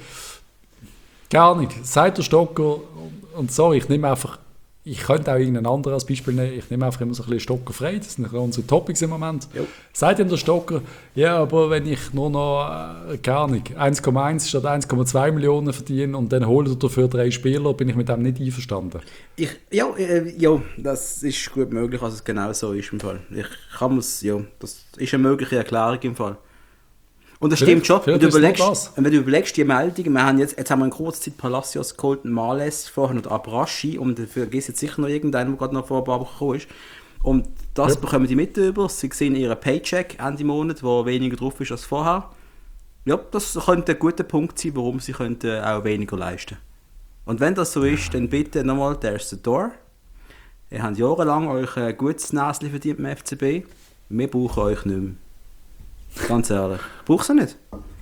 Gar nicht. Seit der Stocker, und sorry, ich könnte auch irgendein anderes als Beispiel nehmen, ich nehme einfach immer so ein bisschen Stocker frei, das sind unsere Topics im Moment. Jo. Seid ihr der Stocker, ja, aber wenn ich nur noch, keine Ahnung, 1,1 statt 1,2 Millionen verdiene und dann hole ich dafür 3 Spieler, bin ich mit dem nicht einverstanden. Ja, das ist gut möglich, dass es genau so ist im Fall. Das ist eine mögliche Erklärung im Fall. Und das stimmt schon, wenn du überlegst, die Meldungen, jetzt haben wir in kurzer Zeit Palacios geholt, Males, vorher noch Abraschi, und dafür vergisst jetzt sicher noch irgendeinen, der gerade noch vor ein paar Wochen gekommen ist. Und das bekommen die mit über, sie sehen ihren Paycheck Ende Monat, wo weniger drauf ist als vorher. Ja, das könnte ein guter Punkt sein, warum sie könnten auch weniger leisten. Und wenn das so ist, dann bitte nochmal, there's the door. Ihr habt jahrelang euch ein gutes Näschen verdient im FCB, wir brauchen euch nicht mehr. Ganz ehrlich. Brauchst du nicht?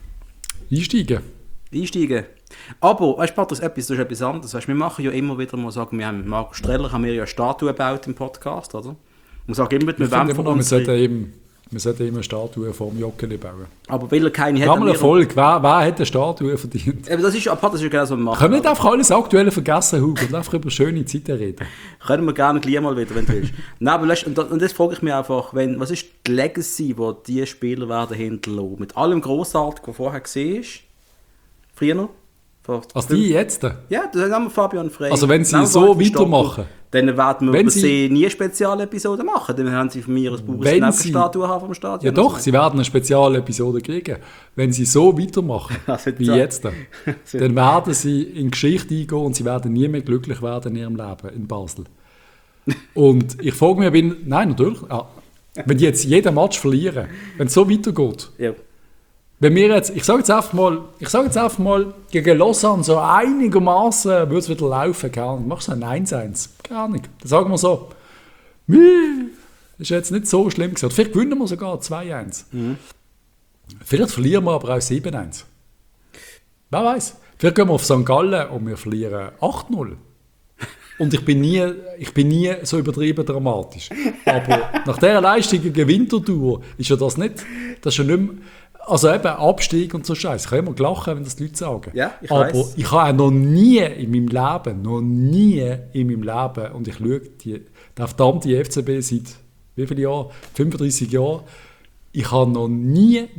Einsteigen. Aber, weißt du, Patrick, das ist etwas anderes. Weißt, wir machen ja immer wieder mal, sagen wir haben Marco Streller haben wir ja eine Statue gebaut im Podcast, oder? Und sagen immer, wir sollten immer eine Statue vom Joggeli bauen. Aber weil er keine hat... Erfolg. Wer hat eine Statue verdient? Aber das ist genau so, was wir machen. Können wir nicht einfach alles Aktuelle vergessen, Hugo, und einfach über schöne Zeiten reden? Können wir gerne gleich mal wieder, wenn du willst. Nein, aber und das frage ich mich einfach, was ist die Legacy, die diese Spieler werden hinterlassen? Mit allem Grossartigen, was vorher gesehen ist, früher, Also die jetzt? Ja, das haben wir Fabian Frey. Also wenn sie so weitermachen. Dann werden wir Wenn über sie- sie nie eine Spezialepisode machen. Dann haben sie von mir ein Wenn Bauers sie- Statue haben vom Stadion. Ja doch, sie werden eine Spezialepisode kriegen. Wenn sie so weitermachen, Also wie so. jetzt, dann werden sie in die Geschichte eingehen und sie werden nie mehr glücklich werden in ihrem Leben in Basel. Und ich frage mich, nein, natürlich, wenn die jetzt jeden Match verlieren, wenn es so weitergeht, Ja. wenn wir jetzt, ich sage jetzt einfach mal, gegen Lausanne so einigermaßen würde es wieder laufen, keine Ahnung, machst du ein 1-1, keine Ahnung, dann sagen wir so, ist jetzt nicht so schlimm gewesen. Vielleicht gewinnen wir sogar 2-1. Vielleicht verlieren wir aber auch 7-1. Wer weiß? Vielleicht gehen wir auf St. Gallen und wir verlieren 8-0. Und ich bin nie so übertrieben dramatisch. Aber nach dieser Leistung gegen Winterthur ist ja das nicht mehr, also eben Abstieg und so Scheiß. Ich kann immer lachen, wenn das die Leute sagen. Ja, ich aber weiss. ich habe auch noch nie in meinem Leben, und ich schaue den verdammten FCB seit wie viele Jahren? 35 Jahren. Ich habe noch nie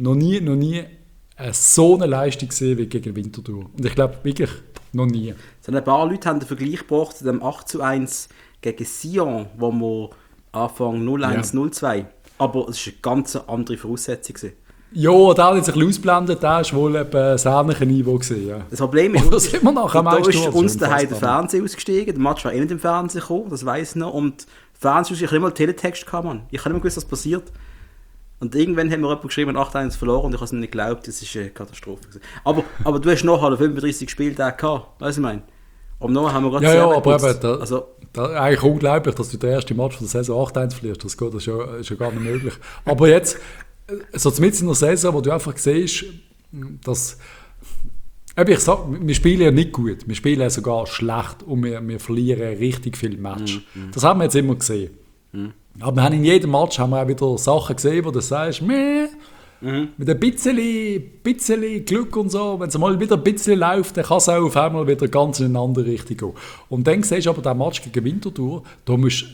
so eine Leistung gesehen wie gegen Winterthur. Und ich glaube wirklich noch nie. So ein paar Leute haben den Vergleich gebracht zu dem 8-1 gegen Sion, wo wir Anfang 0-1, 0-2. Aber es war eine ganz andere Voraussetzung gewesen. Ja, der hat jetzt ein bisschen ausblendet, der war wohl etwa Niveau gewesen, ja. Das Problem ist, Oder sind wir nachher da ist Meister? uns daheim der Fernseher ausgestiegen, der Match war eh nicht im Fernsehen gekommen, das weiss ich noch, und der Fernseher ich nicht mal Teletext gehabt, Mann. Ich habe nicht mehr gewusst, was passiert. Und irgendwann haben wir jemanden geschrieben, 8-1 verloren, und ich habe es nicht geglaubt, das war eine Katastrophe gewesen. Aber du hast nachher 35 Spieltage gehabt, weißt du, ich meine? Und nachher haben wir gerade Ja, sehr aber geputzt. eben, eigentlich unglaublich, dass du den ersten Match von der Saison 8-1 verlierst. Das ist ja gar nicht möglich. Aber jetzt, so mitten in der Saison, wo du einfach siehst, dass... Eben, ich sag, wir spielen ja nicht gut, wir spielen ja sogar schlecht und wir verlieren richtig viele Matches. Das haben wir jetzt immer gesehen. Aber wir haben in jedem Match haben wir auch wieder Sachen gesehen, wo du sagst, mit ein bisschen Glück und so, wenn es mal wieder ein bisschen läuft, dann kann es auch auf einmal wieder ganz in eine andere Richtung gehen. Und dann siehst du aber den Match gegen Winterthur, da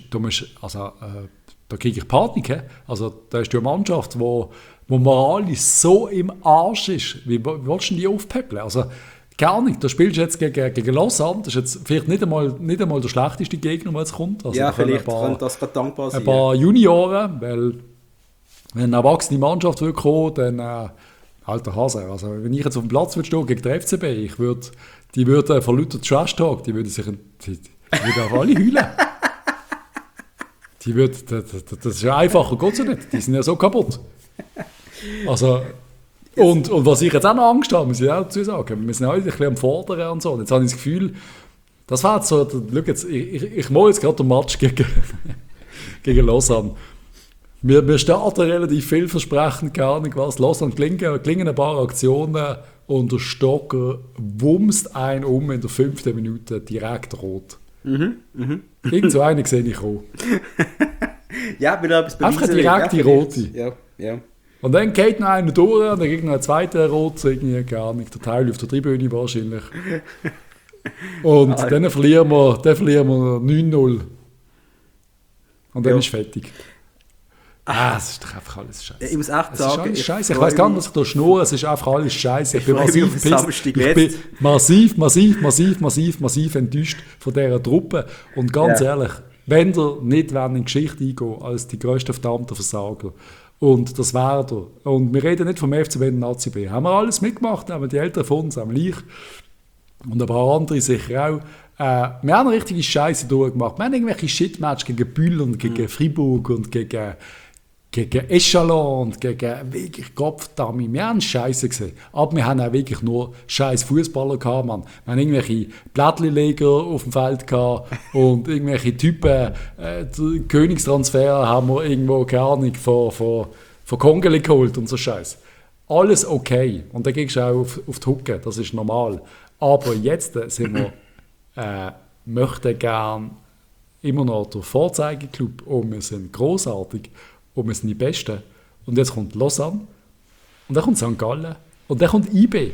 kriege ich Panik. He? Also da ist die Mannschaft, wo moralisch so im Arsch ist. Wie willst du denn die aufpäppeln? Also gar nicht. Da spielst du jetzt gegen Lausanne, das ist jetzt vielleicht nicht einmal der schlechteste Gegner, der jetzt kommt. Also Ja, da können vielleicht ein könnte das gerade dankbar sein. ein paar Junioren, weil wenn eine erwachsene Mannschaft würde kommen, dann alter Hase. Also wenn ich jetzt auf dem Platz würde stehen gegen den FCB, die würden vor lauter Trash Talk, die würden auch alle heulen. Das ist ja einfacher, Gott sei Dank. Die sind ja so kaputt. Also, und was ich jetzt auch noch Angst habe, muss ich auch dazu sagen, wir sind alle ein bisschen am Fordern und so. Und jetzt habe ich das Gefühl, das war jetzt so, schau jetzt, ich mache jetzt gerade den Match gegen Lausanne. Wir starten relativ vielversprechend, keine Ahnung was. Lausanne klingen ein paar Aktionen und der Stocker wumst einen in der 5. Minute direkt rot. Irgend so einen sehe ich auch. Ja, weil er etwas Einfach beweisen direkt will. die rote. Ja. Und dann geht noch einer durch und dann kriegt noch einen zweiten Rot, irgendwie gar nicht. Der Teil auf der Tribüne wahrscheinlich. Und dann verlieren wir 9-0. Und dann Ja. ist fertig. Es ist doch einfach alles scheiße. Ich muss echt Es ist sagen, alles scheiße. Ich weiß gar nicht, was ich da schnurre. Es ist einfach alles scheiße. Ich bin freue mich auf massiv den pisst. Samstag Ich bin massiv enttäuscht von dieser Truppe. Und ganz ehrlich, wenn ihr nicht in die Geschichte eingehen als die grössten verdammten Versager, und das wäre er. Und wir reden nicht vom FCB und Nazi B. Haben wir alles mitgemacht, haben wir die Eltern von uns, haben wir ich und ein paar andere sicher auch. Wir haben eine richtige Scheiße durchgemacht. Wir haben irgendwelche Shitmatch gegen Bühl und gegen Fribourg und gegen Echalon und gegen wirklich Kopfdammi. Wir haben Scheiße gesehen. Aber wir haben auch wirklich nur scheiß Fußballer gehabt, Mann. Wir haben irgendwelche Blättchenleger auf dem Feld gehabt und irgendwelche Typen, Königstransfer haben wir irgendwo, keine Ahnung, von Kongeli geholt und so Scheiß. Alles okay. Und dann gehst du auch auf die Hucke, das ist normal. Aber jetzt sind wir, möchten gern immer noch der Vorzeigeklub und wir sind grossartig und wir sind die Besten. Und jetzt kommt Lausanne und dann kommt St. Gallen und dann kommt IB.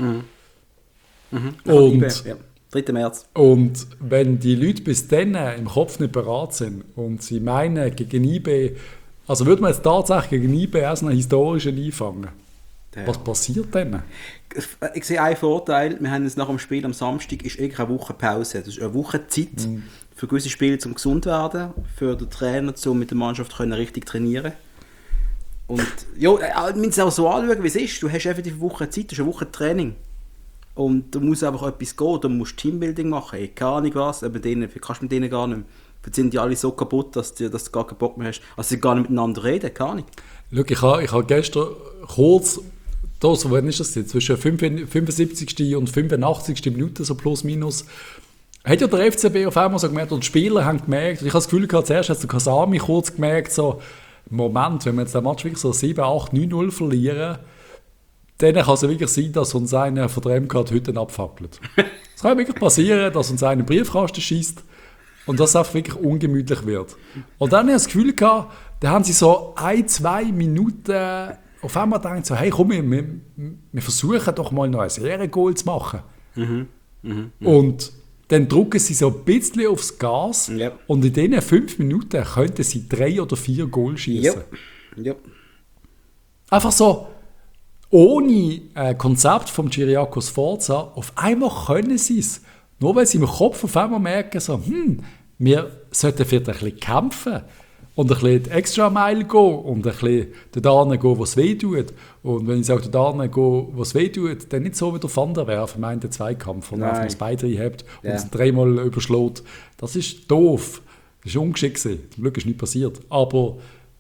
Und, 3. März. und wenn die Leute bis dann im Kopf nicht bereit sind und sie meinen, gegen IB, also würde man jetzt tatsächlich gegen IB erst einen historischen einfangen? Was passiert denn? Ich sehe einen Vorteil, wir haben jetzt nach dem Spiel am Samstag ist eine Woche Pause. Das ist eine Woche Zeit für gewisse Spiele zum gesund werden, für den Trainer, um mit der Mannschaft können richtig trainieren. Und ja, wir müssen es auch so anschauen, wie es ist. Du hast einfach die Woche Zeit, du hast eine Woche Training. Und da muss einfach etwas gehen, du musst Teambuilding machen, keine Ahnung was, aber kannst mit denen gar nicht mehr. Jetzt sind die alle so kaputt, dass du gar keinen Bock mehr hast. Also sie gar nicht miteinander reden, keine Ahnung. Schau, ich habe gestern kurz, wann ist das jetzt? Zwischen 75. und 85. Minute, so plus minus, hat ja der FCB auf einmal so gemerkt, und die Spieler haben gemerkt, ich habe das Gefühl gehabt, zuerst hat der Kasami kurz gemerkt, so, Moment, wenn wir jetzt den Match wirklich so 7, 8, 9-0 verlieren, dann kann es wirklich sein, dass uns einer von der MK heute abfackelt. Es kann wirklich passieren, dass uns einer Briefkasten schießt und dass es einfach wirklich ungemütlich wird. Und dann habe ich das Gefühl gehabt, da haben sie so 1-2 Minuten auf einmal gedacht, so, hey komm, wir versuchen doch mal noch ein Seriengoal zu machen. Und dann drücken sie so ein bisschen aufs Gas und in diesen 5 Minuten könnten sie 3 oder 4 Goal schießen. Einfach so, ohne Konzept vom Kyriakos Forza, auf einmal können sie es. Nur weil sie im Kopf auf einmal merken, so, wir sollten vielleicht ein bisschen kämpfen und ein bisschen die Extra-Mile gehen und ein bisschen dorthin gehen, wo es weh tut. Und wenn ich sage, dorthin gehen, wo es weh tut, dann nicht so wie der Van der Werf, meint der Zweikampf, und einfach das Bein reinhebt und es 3-mal überschlägt. Das ist doof. Das ist ungeschickt gewesen. Zum Glück ist nichts passiert. Aber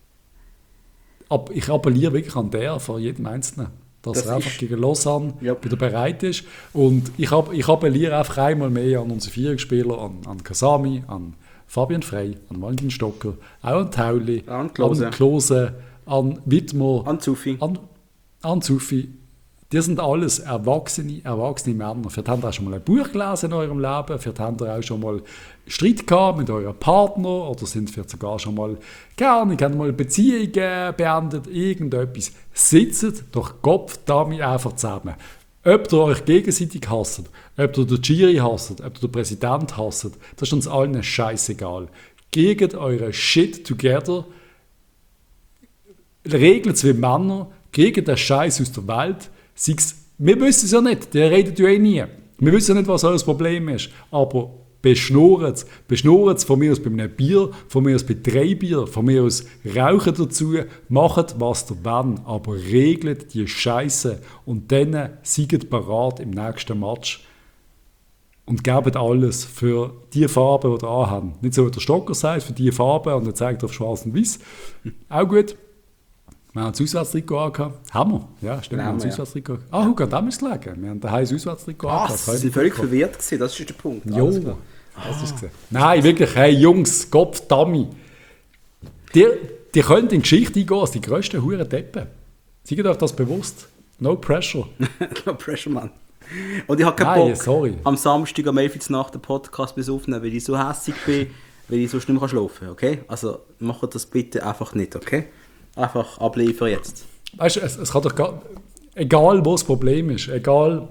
ich appelliere wirklich an der von jedem Einzelnen, dass er einfach gegen Lausanne wieder bereit ist. Und ich appelliere einfach einmal mehr an unsere Führungsspieler, an Kasami, an Fabian Frey, an Valentin Stocker, auch an Tauli, an Klose, an Wittmer, an Zufi. An Zufi. Die sind alles erwachsene Männer. Vielleicht habt ihr auch schon mal ein Buch gelesen in eurem Leben, vielleicht habt ihr auch schon mal Streit gehabt mit eurem Partner oder sind vielleicht sogar schon mal habt mal Beziehungen beendet, irgendetwas. Sitzt doch Kopf damit einfach zusammen. Ob ihr euch gegenseitig hasst, ob ihr den Giri hasst, ob ihr den Präsident hasst, das ist uns allen scheißegal. Gebt eure Shit together, regelt es wie Männer, kriegt den Scheiß aus der Welt. Wir wissen es ja nicht, der redet ja eh nie. Wir wissen ja nicht, was euer Problem ist, aber beschnurrt es. Beschnurrt es von mir aus bei einem Bier, von mir aus bei 3 Bier, von mir aus rauchen dazu, macht was ihr wollt, aber regelt die Scheiße und dann seid parat im nächsten Match und gebt alles für die Farbe, die ihr anhabt. Nicht so, wie der Stocker sagt, für die Farbe und dann zeigt er auf schwarz und weiß. Auch gut. Wir haben das Auswärtstrikot angehabt. Haben wir? Ja, stimmt. Wir haben das Auswärtstrikot angehabt. Ah, Hugo, da müssen wir gelegen. Wir haben daheim das Auswärtstrikot angehabt. Sie sind völlig verwirrt gewesen, das ist der Punkt. Jo, hast du es gesehen? Nein, wirklich, hey Jungs, Kopf, Dummy. Die können in die Geschichte eingehen als die grössten Hurendeppen. Seid euch das bewusst? No pressure. No pressure, Mann. Und ich habe keinen Bock, am Samstag am 11. Uhr nach dem Podcast bis aufnehmen, weil ich so hässlich bin, weil ich sonst nicht mehr schlafen kann, okay? Also macht das bitte einfach nicht, okay? Einfach abliefern jetzt. Weißt du, es kann doch egal wo das Problem ist, egal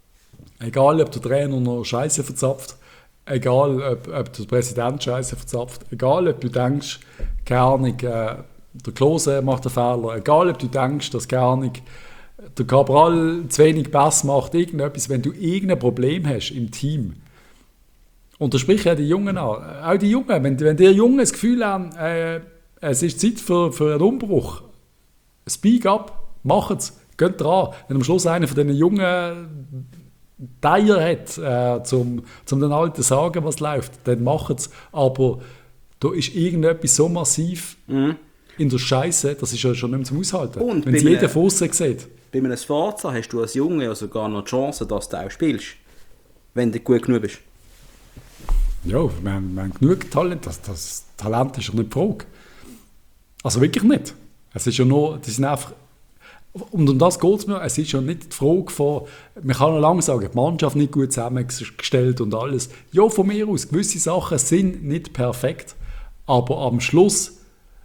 ob der Trainer noch Scheiße verzapft, egal ob der Präsident Scheiße verzapft, egal ob du denkst, keine Ahnung, der Klose macht einen Fehler, egal ob du denkst, dass keine Ahnung, der Cabral zu wenig Pass macht, irgendetwas, wenn du irgendein Problem hast im Team, untersprich ja die Jungen an. Auch die Jungen, wenn die Jungen das Gefühl haben, es ist Zeit für einen Umbruch. Speak up, macht es, geht dran. Wenn am Schluss einer von diesen jungen Teier hat, zum den Alten zu sagen, was läuft, dann macht es. Aber da ist irgendetwas so massiv in der Scheiße, das ist ja schon nicht mehr zum Aushalten. Und wenn es jeder von außen sieht. Bei einem Sforza hast du als Junge ja sogar noch die Chance, dass du auch spielst, wenn du gut genug bist. Ja, wir haben genug Talent. Das Talent ist ja nicht die Frage. Also wirklich nicht. Es ist ja nur, die sind einfach, und um das geht es mir, es ist ja nicht die Frage von, man kann noch lange sagen, die Mannschaft nicht gut zusammengestellt und alles. Ja, von mir aus, gewisse Sachen sind nicht perfekt, aber am Schluss,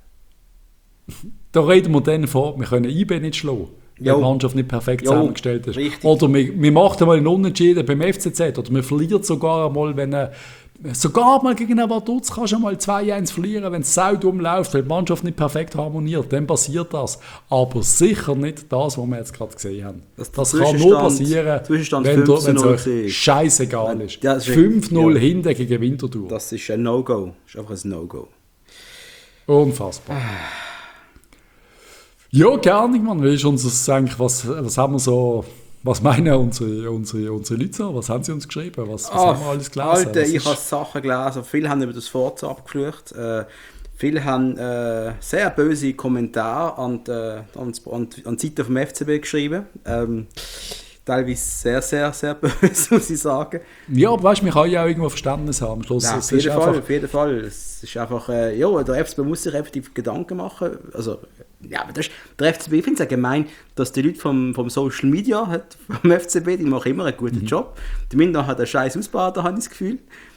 da reden wir dann von, wir können IB nicht schlagen, wenn die Mannschaft nicht perfekt zusammengestellt ist. Richtig. Oder wir machen mal einen Unentschieden beim FCZ, oder wir verlieren sogar einmal, wenn sogar mal gegen einen Vaduz kannst du mal 2-1 verlieren, wenn es saudumm läuft, weil die Mannschaft nicht perfekt harmoniert, dann passiert das. Aber sicher nicht das, was wir jetzt gerade gesehen haben. Das kann nur passieren, wenn es euch scheißegal ist. Ja, 5-0 hinten gegen Winterthur. Das ist ein No-Go. Das ist einfach ein No-Go. Unfassbar. Ja, gerne, Mann. Wie ist unser, eigentlich, was haben wir so... Was meinen unsere Leute so? Was haben sie uns geschrieben? Was haben wir alles gelesen? Alter, ich habe Sachen gelesen. Viele haben über das Forza abgeflucht. Viele haben sehr böse Kommentare an die Seite vom FCB geschrieben. Teilweise sehr, sehr, sehr böse, muss ich sagen. Ja, aber weißt du, man kann ja auch irgendwo Verständnis haben. Am Schluss, ja, auf jeden Fall. Es ist einfach, ja, der FCB muss sich effektiv Gedanken machen. Also, ja, aber der FCB, ich finde es ja gemein, dass die Leute vom Social Media, vom FCB, die machen immer einen guten Job. Die Minder hat einen scheiß Ausbaden, habe ich das Gefühl.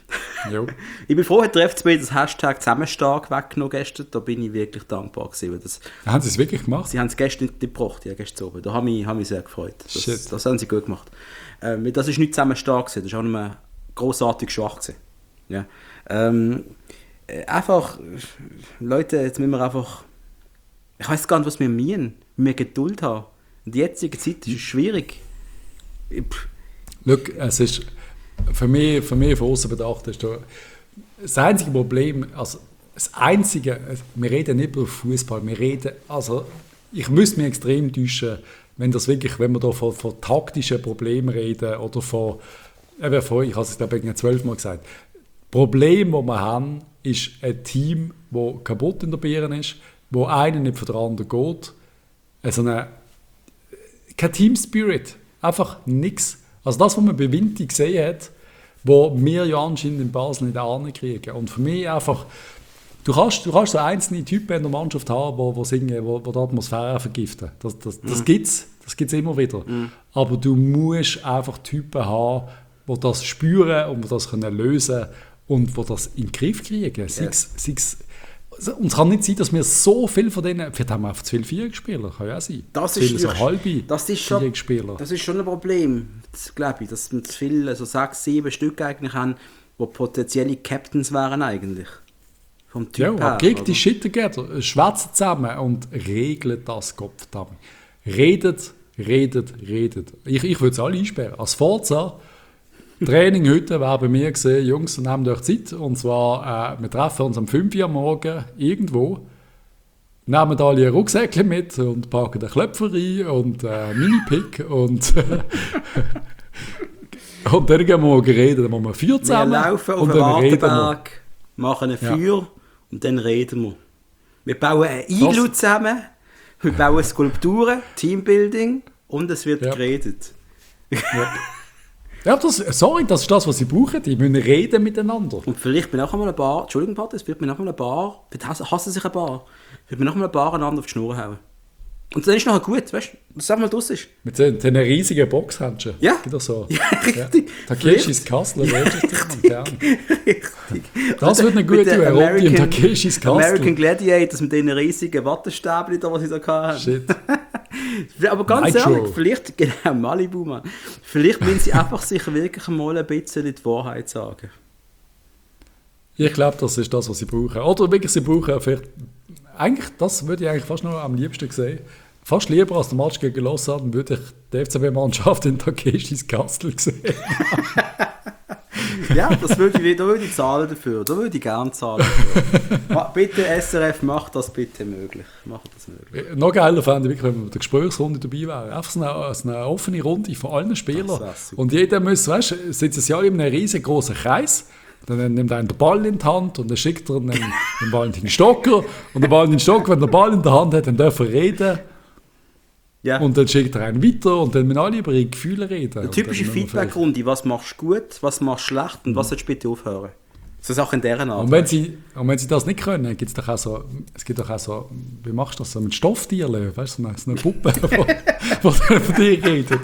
Ich bin froh, hat der FCB das Hashtag Zusammenstark weggenommen gestern. Da bin ich wirklich dankbar gewesen. Haben sie es wirklich gemacht? Sie haben es gestern nicht gebracht, ja, gestern oben. Da habe ich mich sehr gefreut. Das haben sie gut gemacht. Das ist nicht zusammenstark gewesen, das ist auch nur grossartig schwach gewesen. Ja. Einfach, Leute, jetzt müssen wir einfach... Ich weiß gar nicht, was wir meinen. Wir müssen Geduld haben. In der jetzigen Zeit ist es schwierig. Look, es ist für mich von außen bedacht, ist das einzige Problem, also wir reden nicht über Fußball, ich müsste mich extrem täuschen, wenn wir da von taktischen Problemen reden oder ich habe es glaube ich 12 Mal gesagt. Das Problem, das wir haben, ist ein Team, das kaputt in der Birne ist, wo einer nicht für den anderen geht. Also kein Team Spirit, einfach nichts. Also das, was man bei Vinti gesehen hat, wo wir ja anscheinend in Basel nicht ankriegen. Und für mich einfach, du kannst so einzelne Typen in der Mannschaft haben, die singen, die die Atmosphäre vergiften. Das gibt's immer wieder. Aber du musst einfach Typen haben, die das spüren und die das lösen können und die das in den Griff kriegen. Und es kann nicht sein, dass wir so viel von denen... Vielleicht haben wir einfach zu viele Viererspieler, kann ja auch sein. Das ist schon ein Problem, glaube ich, dass wir zu viele, also 6, 7 Stück eigentlich haben, die potenzielle Captains wären eigentlich. Vom Typ her. Kriegt die Shit together, schwätzen zusammen und regelt das Kopf damit. Redet. Ich würde es alle einsperren. Als Forza... Training heute wäre bei mir gesehen, Jungs, nehmt euch Zeit. Und zwar, wir treffen uns um 5 Uhr morgen irgendwo, nehmen alle ein Rucksäckchen mit und packen den Klöpfer rein und Mini-Pick und dann gehen wir morgen reden, dann machen wir 4 zusammen. Wir laufen auf den Wartenberg, machen ein Feuer und dann reden wir. Wir bauen ein Iglu zusammen, wir bauen Skulpturen, Teambuilding und es wird geredet. Ja, das ist das, was sie brauchen. Die müssen reden miteinander. Und vielleicht bin ich auch einmal eine Bar, Entschuldigung, Patrick, vielleicht bin ich auch einmal eine Bar, hassen sich eine Bar, vielleicht bin ich auch einmal eine Bar einander auf die Schnur hauen. Und dann ist es nachher gut, weißt du, was einfach mal draus ist. Mit den riesigen Boxhändchen. Ja. Geht das so? Ja, richtig. Takeshis Castle, richtig. Das wird eine gute Erotik im Takeshis Castle. American Gladiators mit den riesigen Wattestäbchen, die sie da hatten. Shit. Aber ganz ehrlich, vielleicht, genau, Malibu, Mann. Vielleicht müssen sie einfach sich wirklich mal ein bisschen die Wahrheit sagen. Ich glaube, das ist das, was sie brauchen. Oder wirklich, sie brauchen vielleicht, eigentlich, das würde ich eigentlich fast noch am liebsten sehen. Fast lieber als der Match gegen Lausanne würde ich die FCB-Mannschaft in Takeshis Castle sehen. Ja, da würde ich zahlen dafür. Da würde ich gerne zahlen dafür. Bitte, SRF, macht das bitte möglich. Macht das möglich. Noch geiler fände ich, wenn wir mit der Gesprächsrunde dabei wären. Einfach so eine offene Runde von allen Spielern. Und jeder muss, weißt du, sitzen sie alle in einem riesengroßen Kreis. Dann nimmt einer den Ball in die Hand und dann schickt er den Valentin Stocker. Und der Valentin Stocker, wenn er den Ball in der Hand hat, dann darf er reden. Ja. Und dann schickt er einen weiter und dann müssen alle über ihre Gefühle reden. Eine typische Feedback-Runde. Was machst du gut, was machst du schlecht und was sollst du bitte aufhören? So Sachen in deren Art. Und wenn sie das nicht können, gibt es doch auch so, wie machst du das so mit Stofftierchen? Weißt du, so eine Puppe, die von dir redet.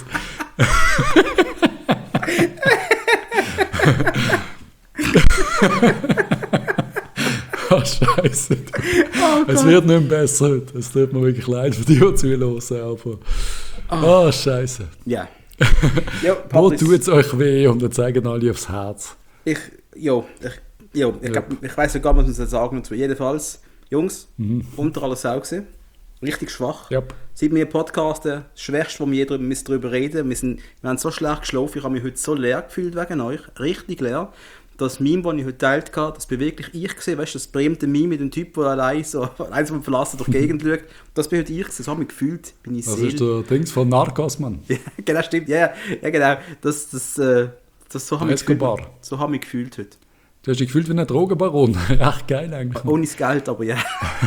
Oh, Scheiße. Es wird nicht mehr besser heute. Es tut mir wirklich leid für die zuhören, aber... Scheiße. Ja. Wo tut es euch weh und dann zeigen alle aufs Herz? Ich Ich weiss ja gar nicht, was man sagen muss. Jedenfalls, Jungs, unter aller Sau gewesen. Richtig schwach. Yep. Seit wir podcasten, das Schwächste, wo wir darüber reden müssen. Wir haben so schlecht geschlafen, ich habe mich heute so leer gefühlt wegen euch. Richtig leer. Das Meme, das ich heute geteilt habe, das bin wirklich ich gesehen. Weißt du, das berühmte Meme mit dem Typ, der allein so einsam verlassen durch die Gegend schaut. Das bin heute ich gesehen. So habe ich mich gefühlt. Bin ich das ist der Dings von Narcos, Mann. Ja, genau, stimmt. Ja, genau. Das so habe ich gefühlt. So habe ich gefühlt heute. Du hast dich gefühlt wie ein Drogenbaron. Echt geil eigentlich. Ohne das Geld, aber ja.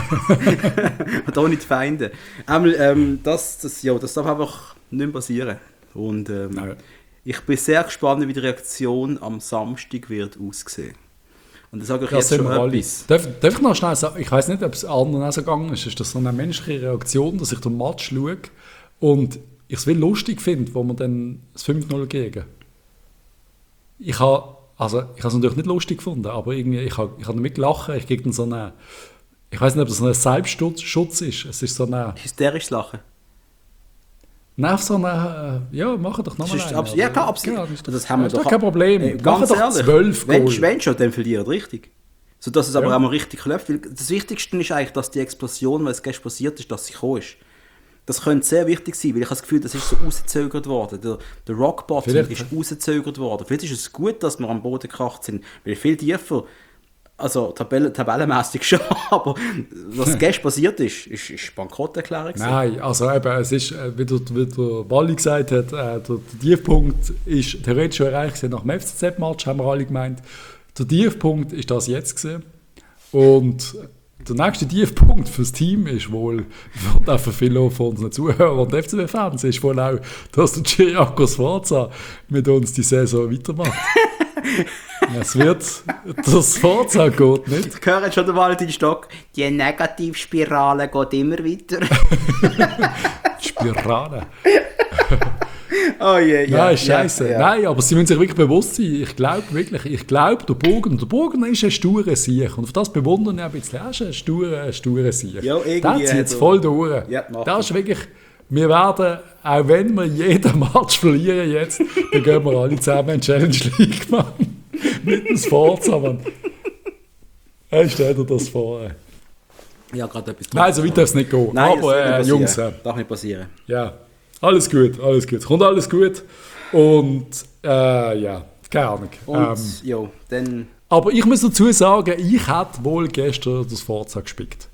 Und ohne die Feinde. Das darf einfach nicht mehr passieren. Und ich bin sehr gespannt, wie die Reaktion am Samstag wird aussehen. Und da sage ich jetzt schon etwas. Darf ich noch schnell sagen, ich weiss nicht, ob es anderen auch so gegangen ist. Ist das so eine menschliche Reaktion, dass ich den Match schaue und ich es lustig finde, wo wir dann das 5-0 kriegen? Ich habe es natürlich nicht lustig gefunden, aber irgendwie, ich habe damit gelacht. Ich kriege dann so eine, ich weiß nicht, ob das so ein Selbstschutz ist. Es ist so eine... Hysterisches Lachen. Nein, so eine, ja, machen doch nochmal einen. Ja, klar, absolut. Ja, das haben wir doch doch kein Problem. Ganz machen doch 12 Goal. Wenn schon, dann verliert richtig. Sodass es aber auch mal richtig klopft. Das Wichtigste ist eigentlich, dass die Explosion, weil es gestern passiert ist, dass sie gekommen ist. Das könnte sehr wichtig sein, weil ich habe das Gefühl, das ist so rausgezögert worden. Der Rockbottom ist rausgezögert worden. Vielleicht ist es gut, dass wir am Boden gekracht sind, weil viel tiefer, also tabellenmäßig schon, aber was gestern passiert ist Bankrotterklärung. Nein, also eben, es ist, wie der Wally gesagt hat, der Tiefpunkt ist theoretisch schon erreicht nach dem FCZ-Match, haben wir alle gemeint. Der Tiefpunkt ist das jetzt gewesen. Und der nächste Tiefpunkt für das Team ist wohl, und auch für viele von unseren Zuhörern und FCB-Fans, ist wohl auch, dass der Gianco Sforza mit uns die Saison weitermacht. Es wird, das Sforza geht nicht. Ich höre jetzt schon den Valentin Stock, die Negativspirale geht immer weiter. Spirale. Oh je, ja. Nein, scheiße. Ja. Nein, aber sie müssen sich wirklich bewusst sein. Ich glaube, der Burgener ist ein sturer Sieg. Und auf das bewundern wir ein bisschen. Er ist ein sturer Sieg. Ja, der zieht es voll durch. Ja, das ist wirklich, wir werden, auch wenn wir jeden Match verlieren jetzt, dann gehen wir alle zusammen in die Challenge League machen. Mit dem Sforza, Mann. Stell dir das vor. Ja, gerade etwas. Nein, so weit darf es nicht gehen. Nein, aber Jungs. Darf nicht passieren. Ja. Alles gut. Es kommt alles gut. Und ja, keine Ahnung. Und, dann... Aber ich muss dazu sagen, ich hätte wohl gestern das Forza gespickt.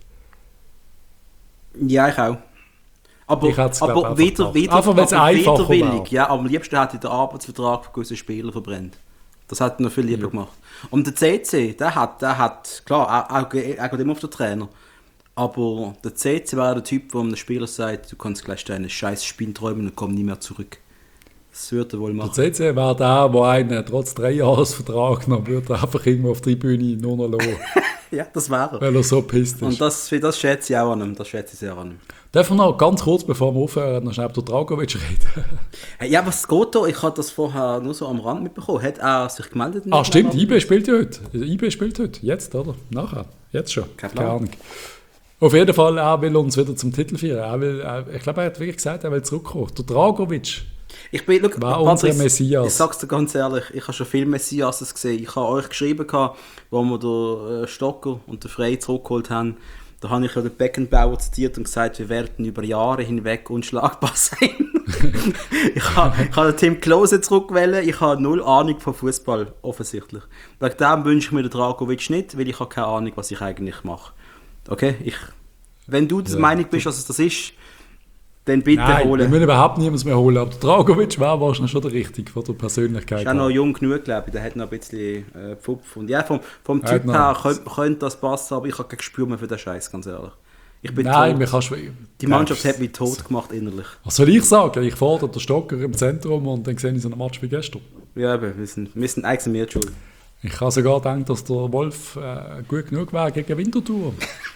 Ja, ich auch. Aber wieder weil es einfacher war. Ja, aber am liebsten hätte ich den Arbeitsvertrag für gewisse Spieler verbrennt. Das hätte ich noch viel lieber gemacht. Und der CC, der hat klar, auch immer auf den Trainer. Aber der CC war der Typ, wo einem Spieler sagt, du kannst gleich deine scheiß Spin träumen und komm nie mehr zurück. Das würde er wohl machen. Der CC war der, der einen trotz 3 Jahresvertrag noch würde einfach irgendwo auf die Bühne nur noch lassen. Ja, das wäre er. Weil er so pisst ist. Und das schätze ich auch an ihm. Das schätze ich sehr an ihm. Darf ich noch ganz kurz, bevor wir aufhören, noch schnell über Dragovic reden? Ja, was geht da? Ich habe das vorher nur so am Rand mitbekommen. Hat er sich gemeldet? Stimmt, IB spielt ja heute. IB spielt heute. Jetzt, oder? Nachher. Jetzt schon. Keine Ahnung. Auf jeden Fall, er will uns wieder zum Titel führen. Ich glaube, er hat wirklich gesagt, er will zurückkommen. Der Dragovic war unser Messias. Ich sag's dir ganz ehrlich, ich habe schon viele Messiases gesehen. Ich habe euch geschrieben, wo wir den Stocker und den Frey zurückgeholt haben. Da habe ich ja den Beckenbauer zitiert und gesagt, wir werden über Jahre hinweg unschlagbar sein. ich habe den Tim Klose zurückgewählt. Ich habe null Ahnung von Fußball, offensichtlich. Wegen dem wünsche ich mir den Dragovic nicht, weil ich habe keine Ahnung, was ich eigentlich mache. Okay, wenn du der Meinung bist, dass es das ist, dann bitte holen. Nein, wir müssen überhaupt niemanden mehr holen. Aber der Dragovic war wahrscheinlich schon der Richtige von der Persönlichkeit. Ist auch noch jung genug, glaube ich. Der hat noch ein bisschen Pfupf. Und ja, vom Typ her könnte das passen, aber ich habe kein Gespür mehr für den Scheiß, ganz ehrlich. Ich bin tot. Die Mannschaft hat mich tot gemacht innerlich. Was soll ich sagen? Ich fordere den Stocker im Zentrum und dann sehe ich so einen Match wie gestern. Ja, aber wir sind eigentlich mehr schuld. Ich habe sogar gedacht, dass der Wolf gut genug wäre gegen Winterthur.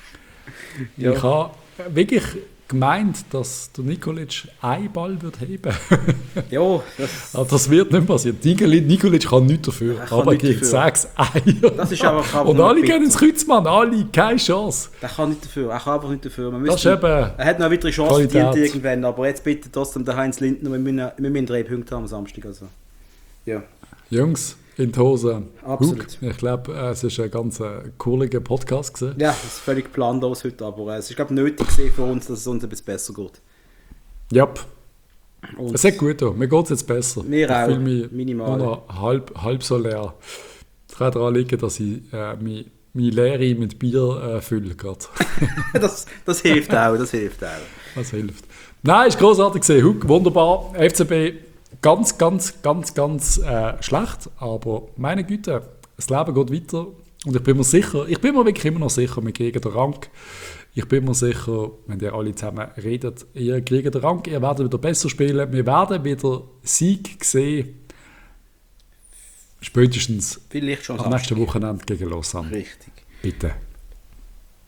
Ja. Ich habe wirklich gemeint, dass der Nikolic einen Ball wird heben. Ja, das wird nicht passieren. Nikolic kann nichts dafür, aber gegen 6 Eier. Das ist aber und alle gehen ins Kreuzmann, alle, keine Chance. Der kann nicht dafür, er kann einfach nicht dafür. Er hat noch eine weitere Chance verdient irgendwann, aber jetzt bitte trotzdem der Heinz Lindner, wir müssen 3 Punkte haben am Samstag. Also. Ja, Jungs, in die Hose. Absolut. Hug, ich glaube, es ist ein ganz cooler Podcast gewesen. ja, das ist völlig planlos heute, aber es ist, glaube ich, nötig gewesen für uns, dass es uns ein bisschen besser geht. Ja, Und es hat gut getan. Mir geht es jetzt besser. Mir auch, Ich fühle mich minimal. nur noch halb so leer. Es kann daran liegen, dass ich meine Leere mit Bier fülle gerade. das hilft auch, das hilft auch. Das hilft. Nein, ist großartig gesehen. Hug, wunderbar. FCB ganz schlecht, aber meine Güte, das Leben geht weiter und ich bin mir wirklich immer noch sicher, wir kriegen den Rang. Ich bin mir sicher, wenn ihr alle zusammen redet, ihr kriegt den Rang, ihr werdet wieder besser spielen, wir werden wieder Sieg sehen, spätestens Vielleicht schon am nächsten Wochenende gegen Lausanne. Richtig. Bitte.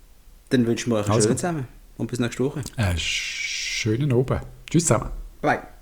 Dann wünschen wir euch einen Also. schönen zusammen und bis nächste Woche. Schönen Abend. Tschüss zusammen. Bye.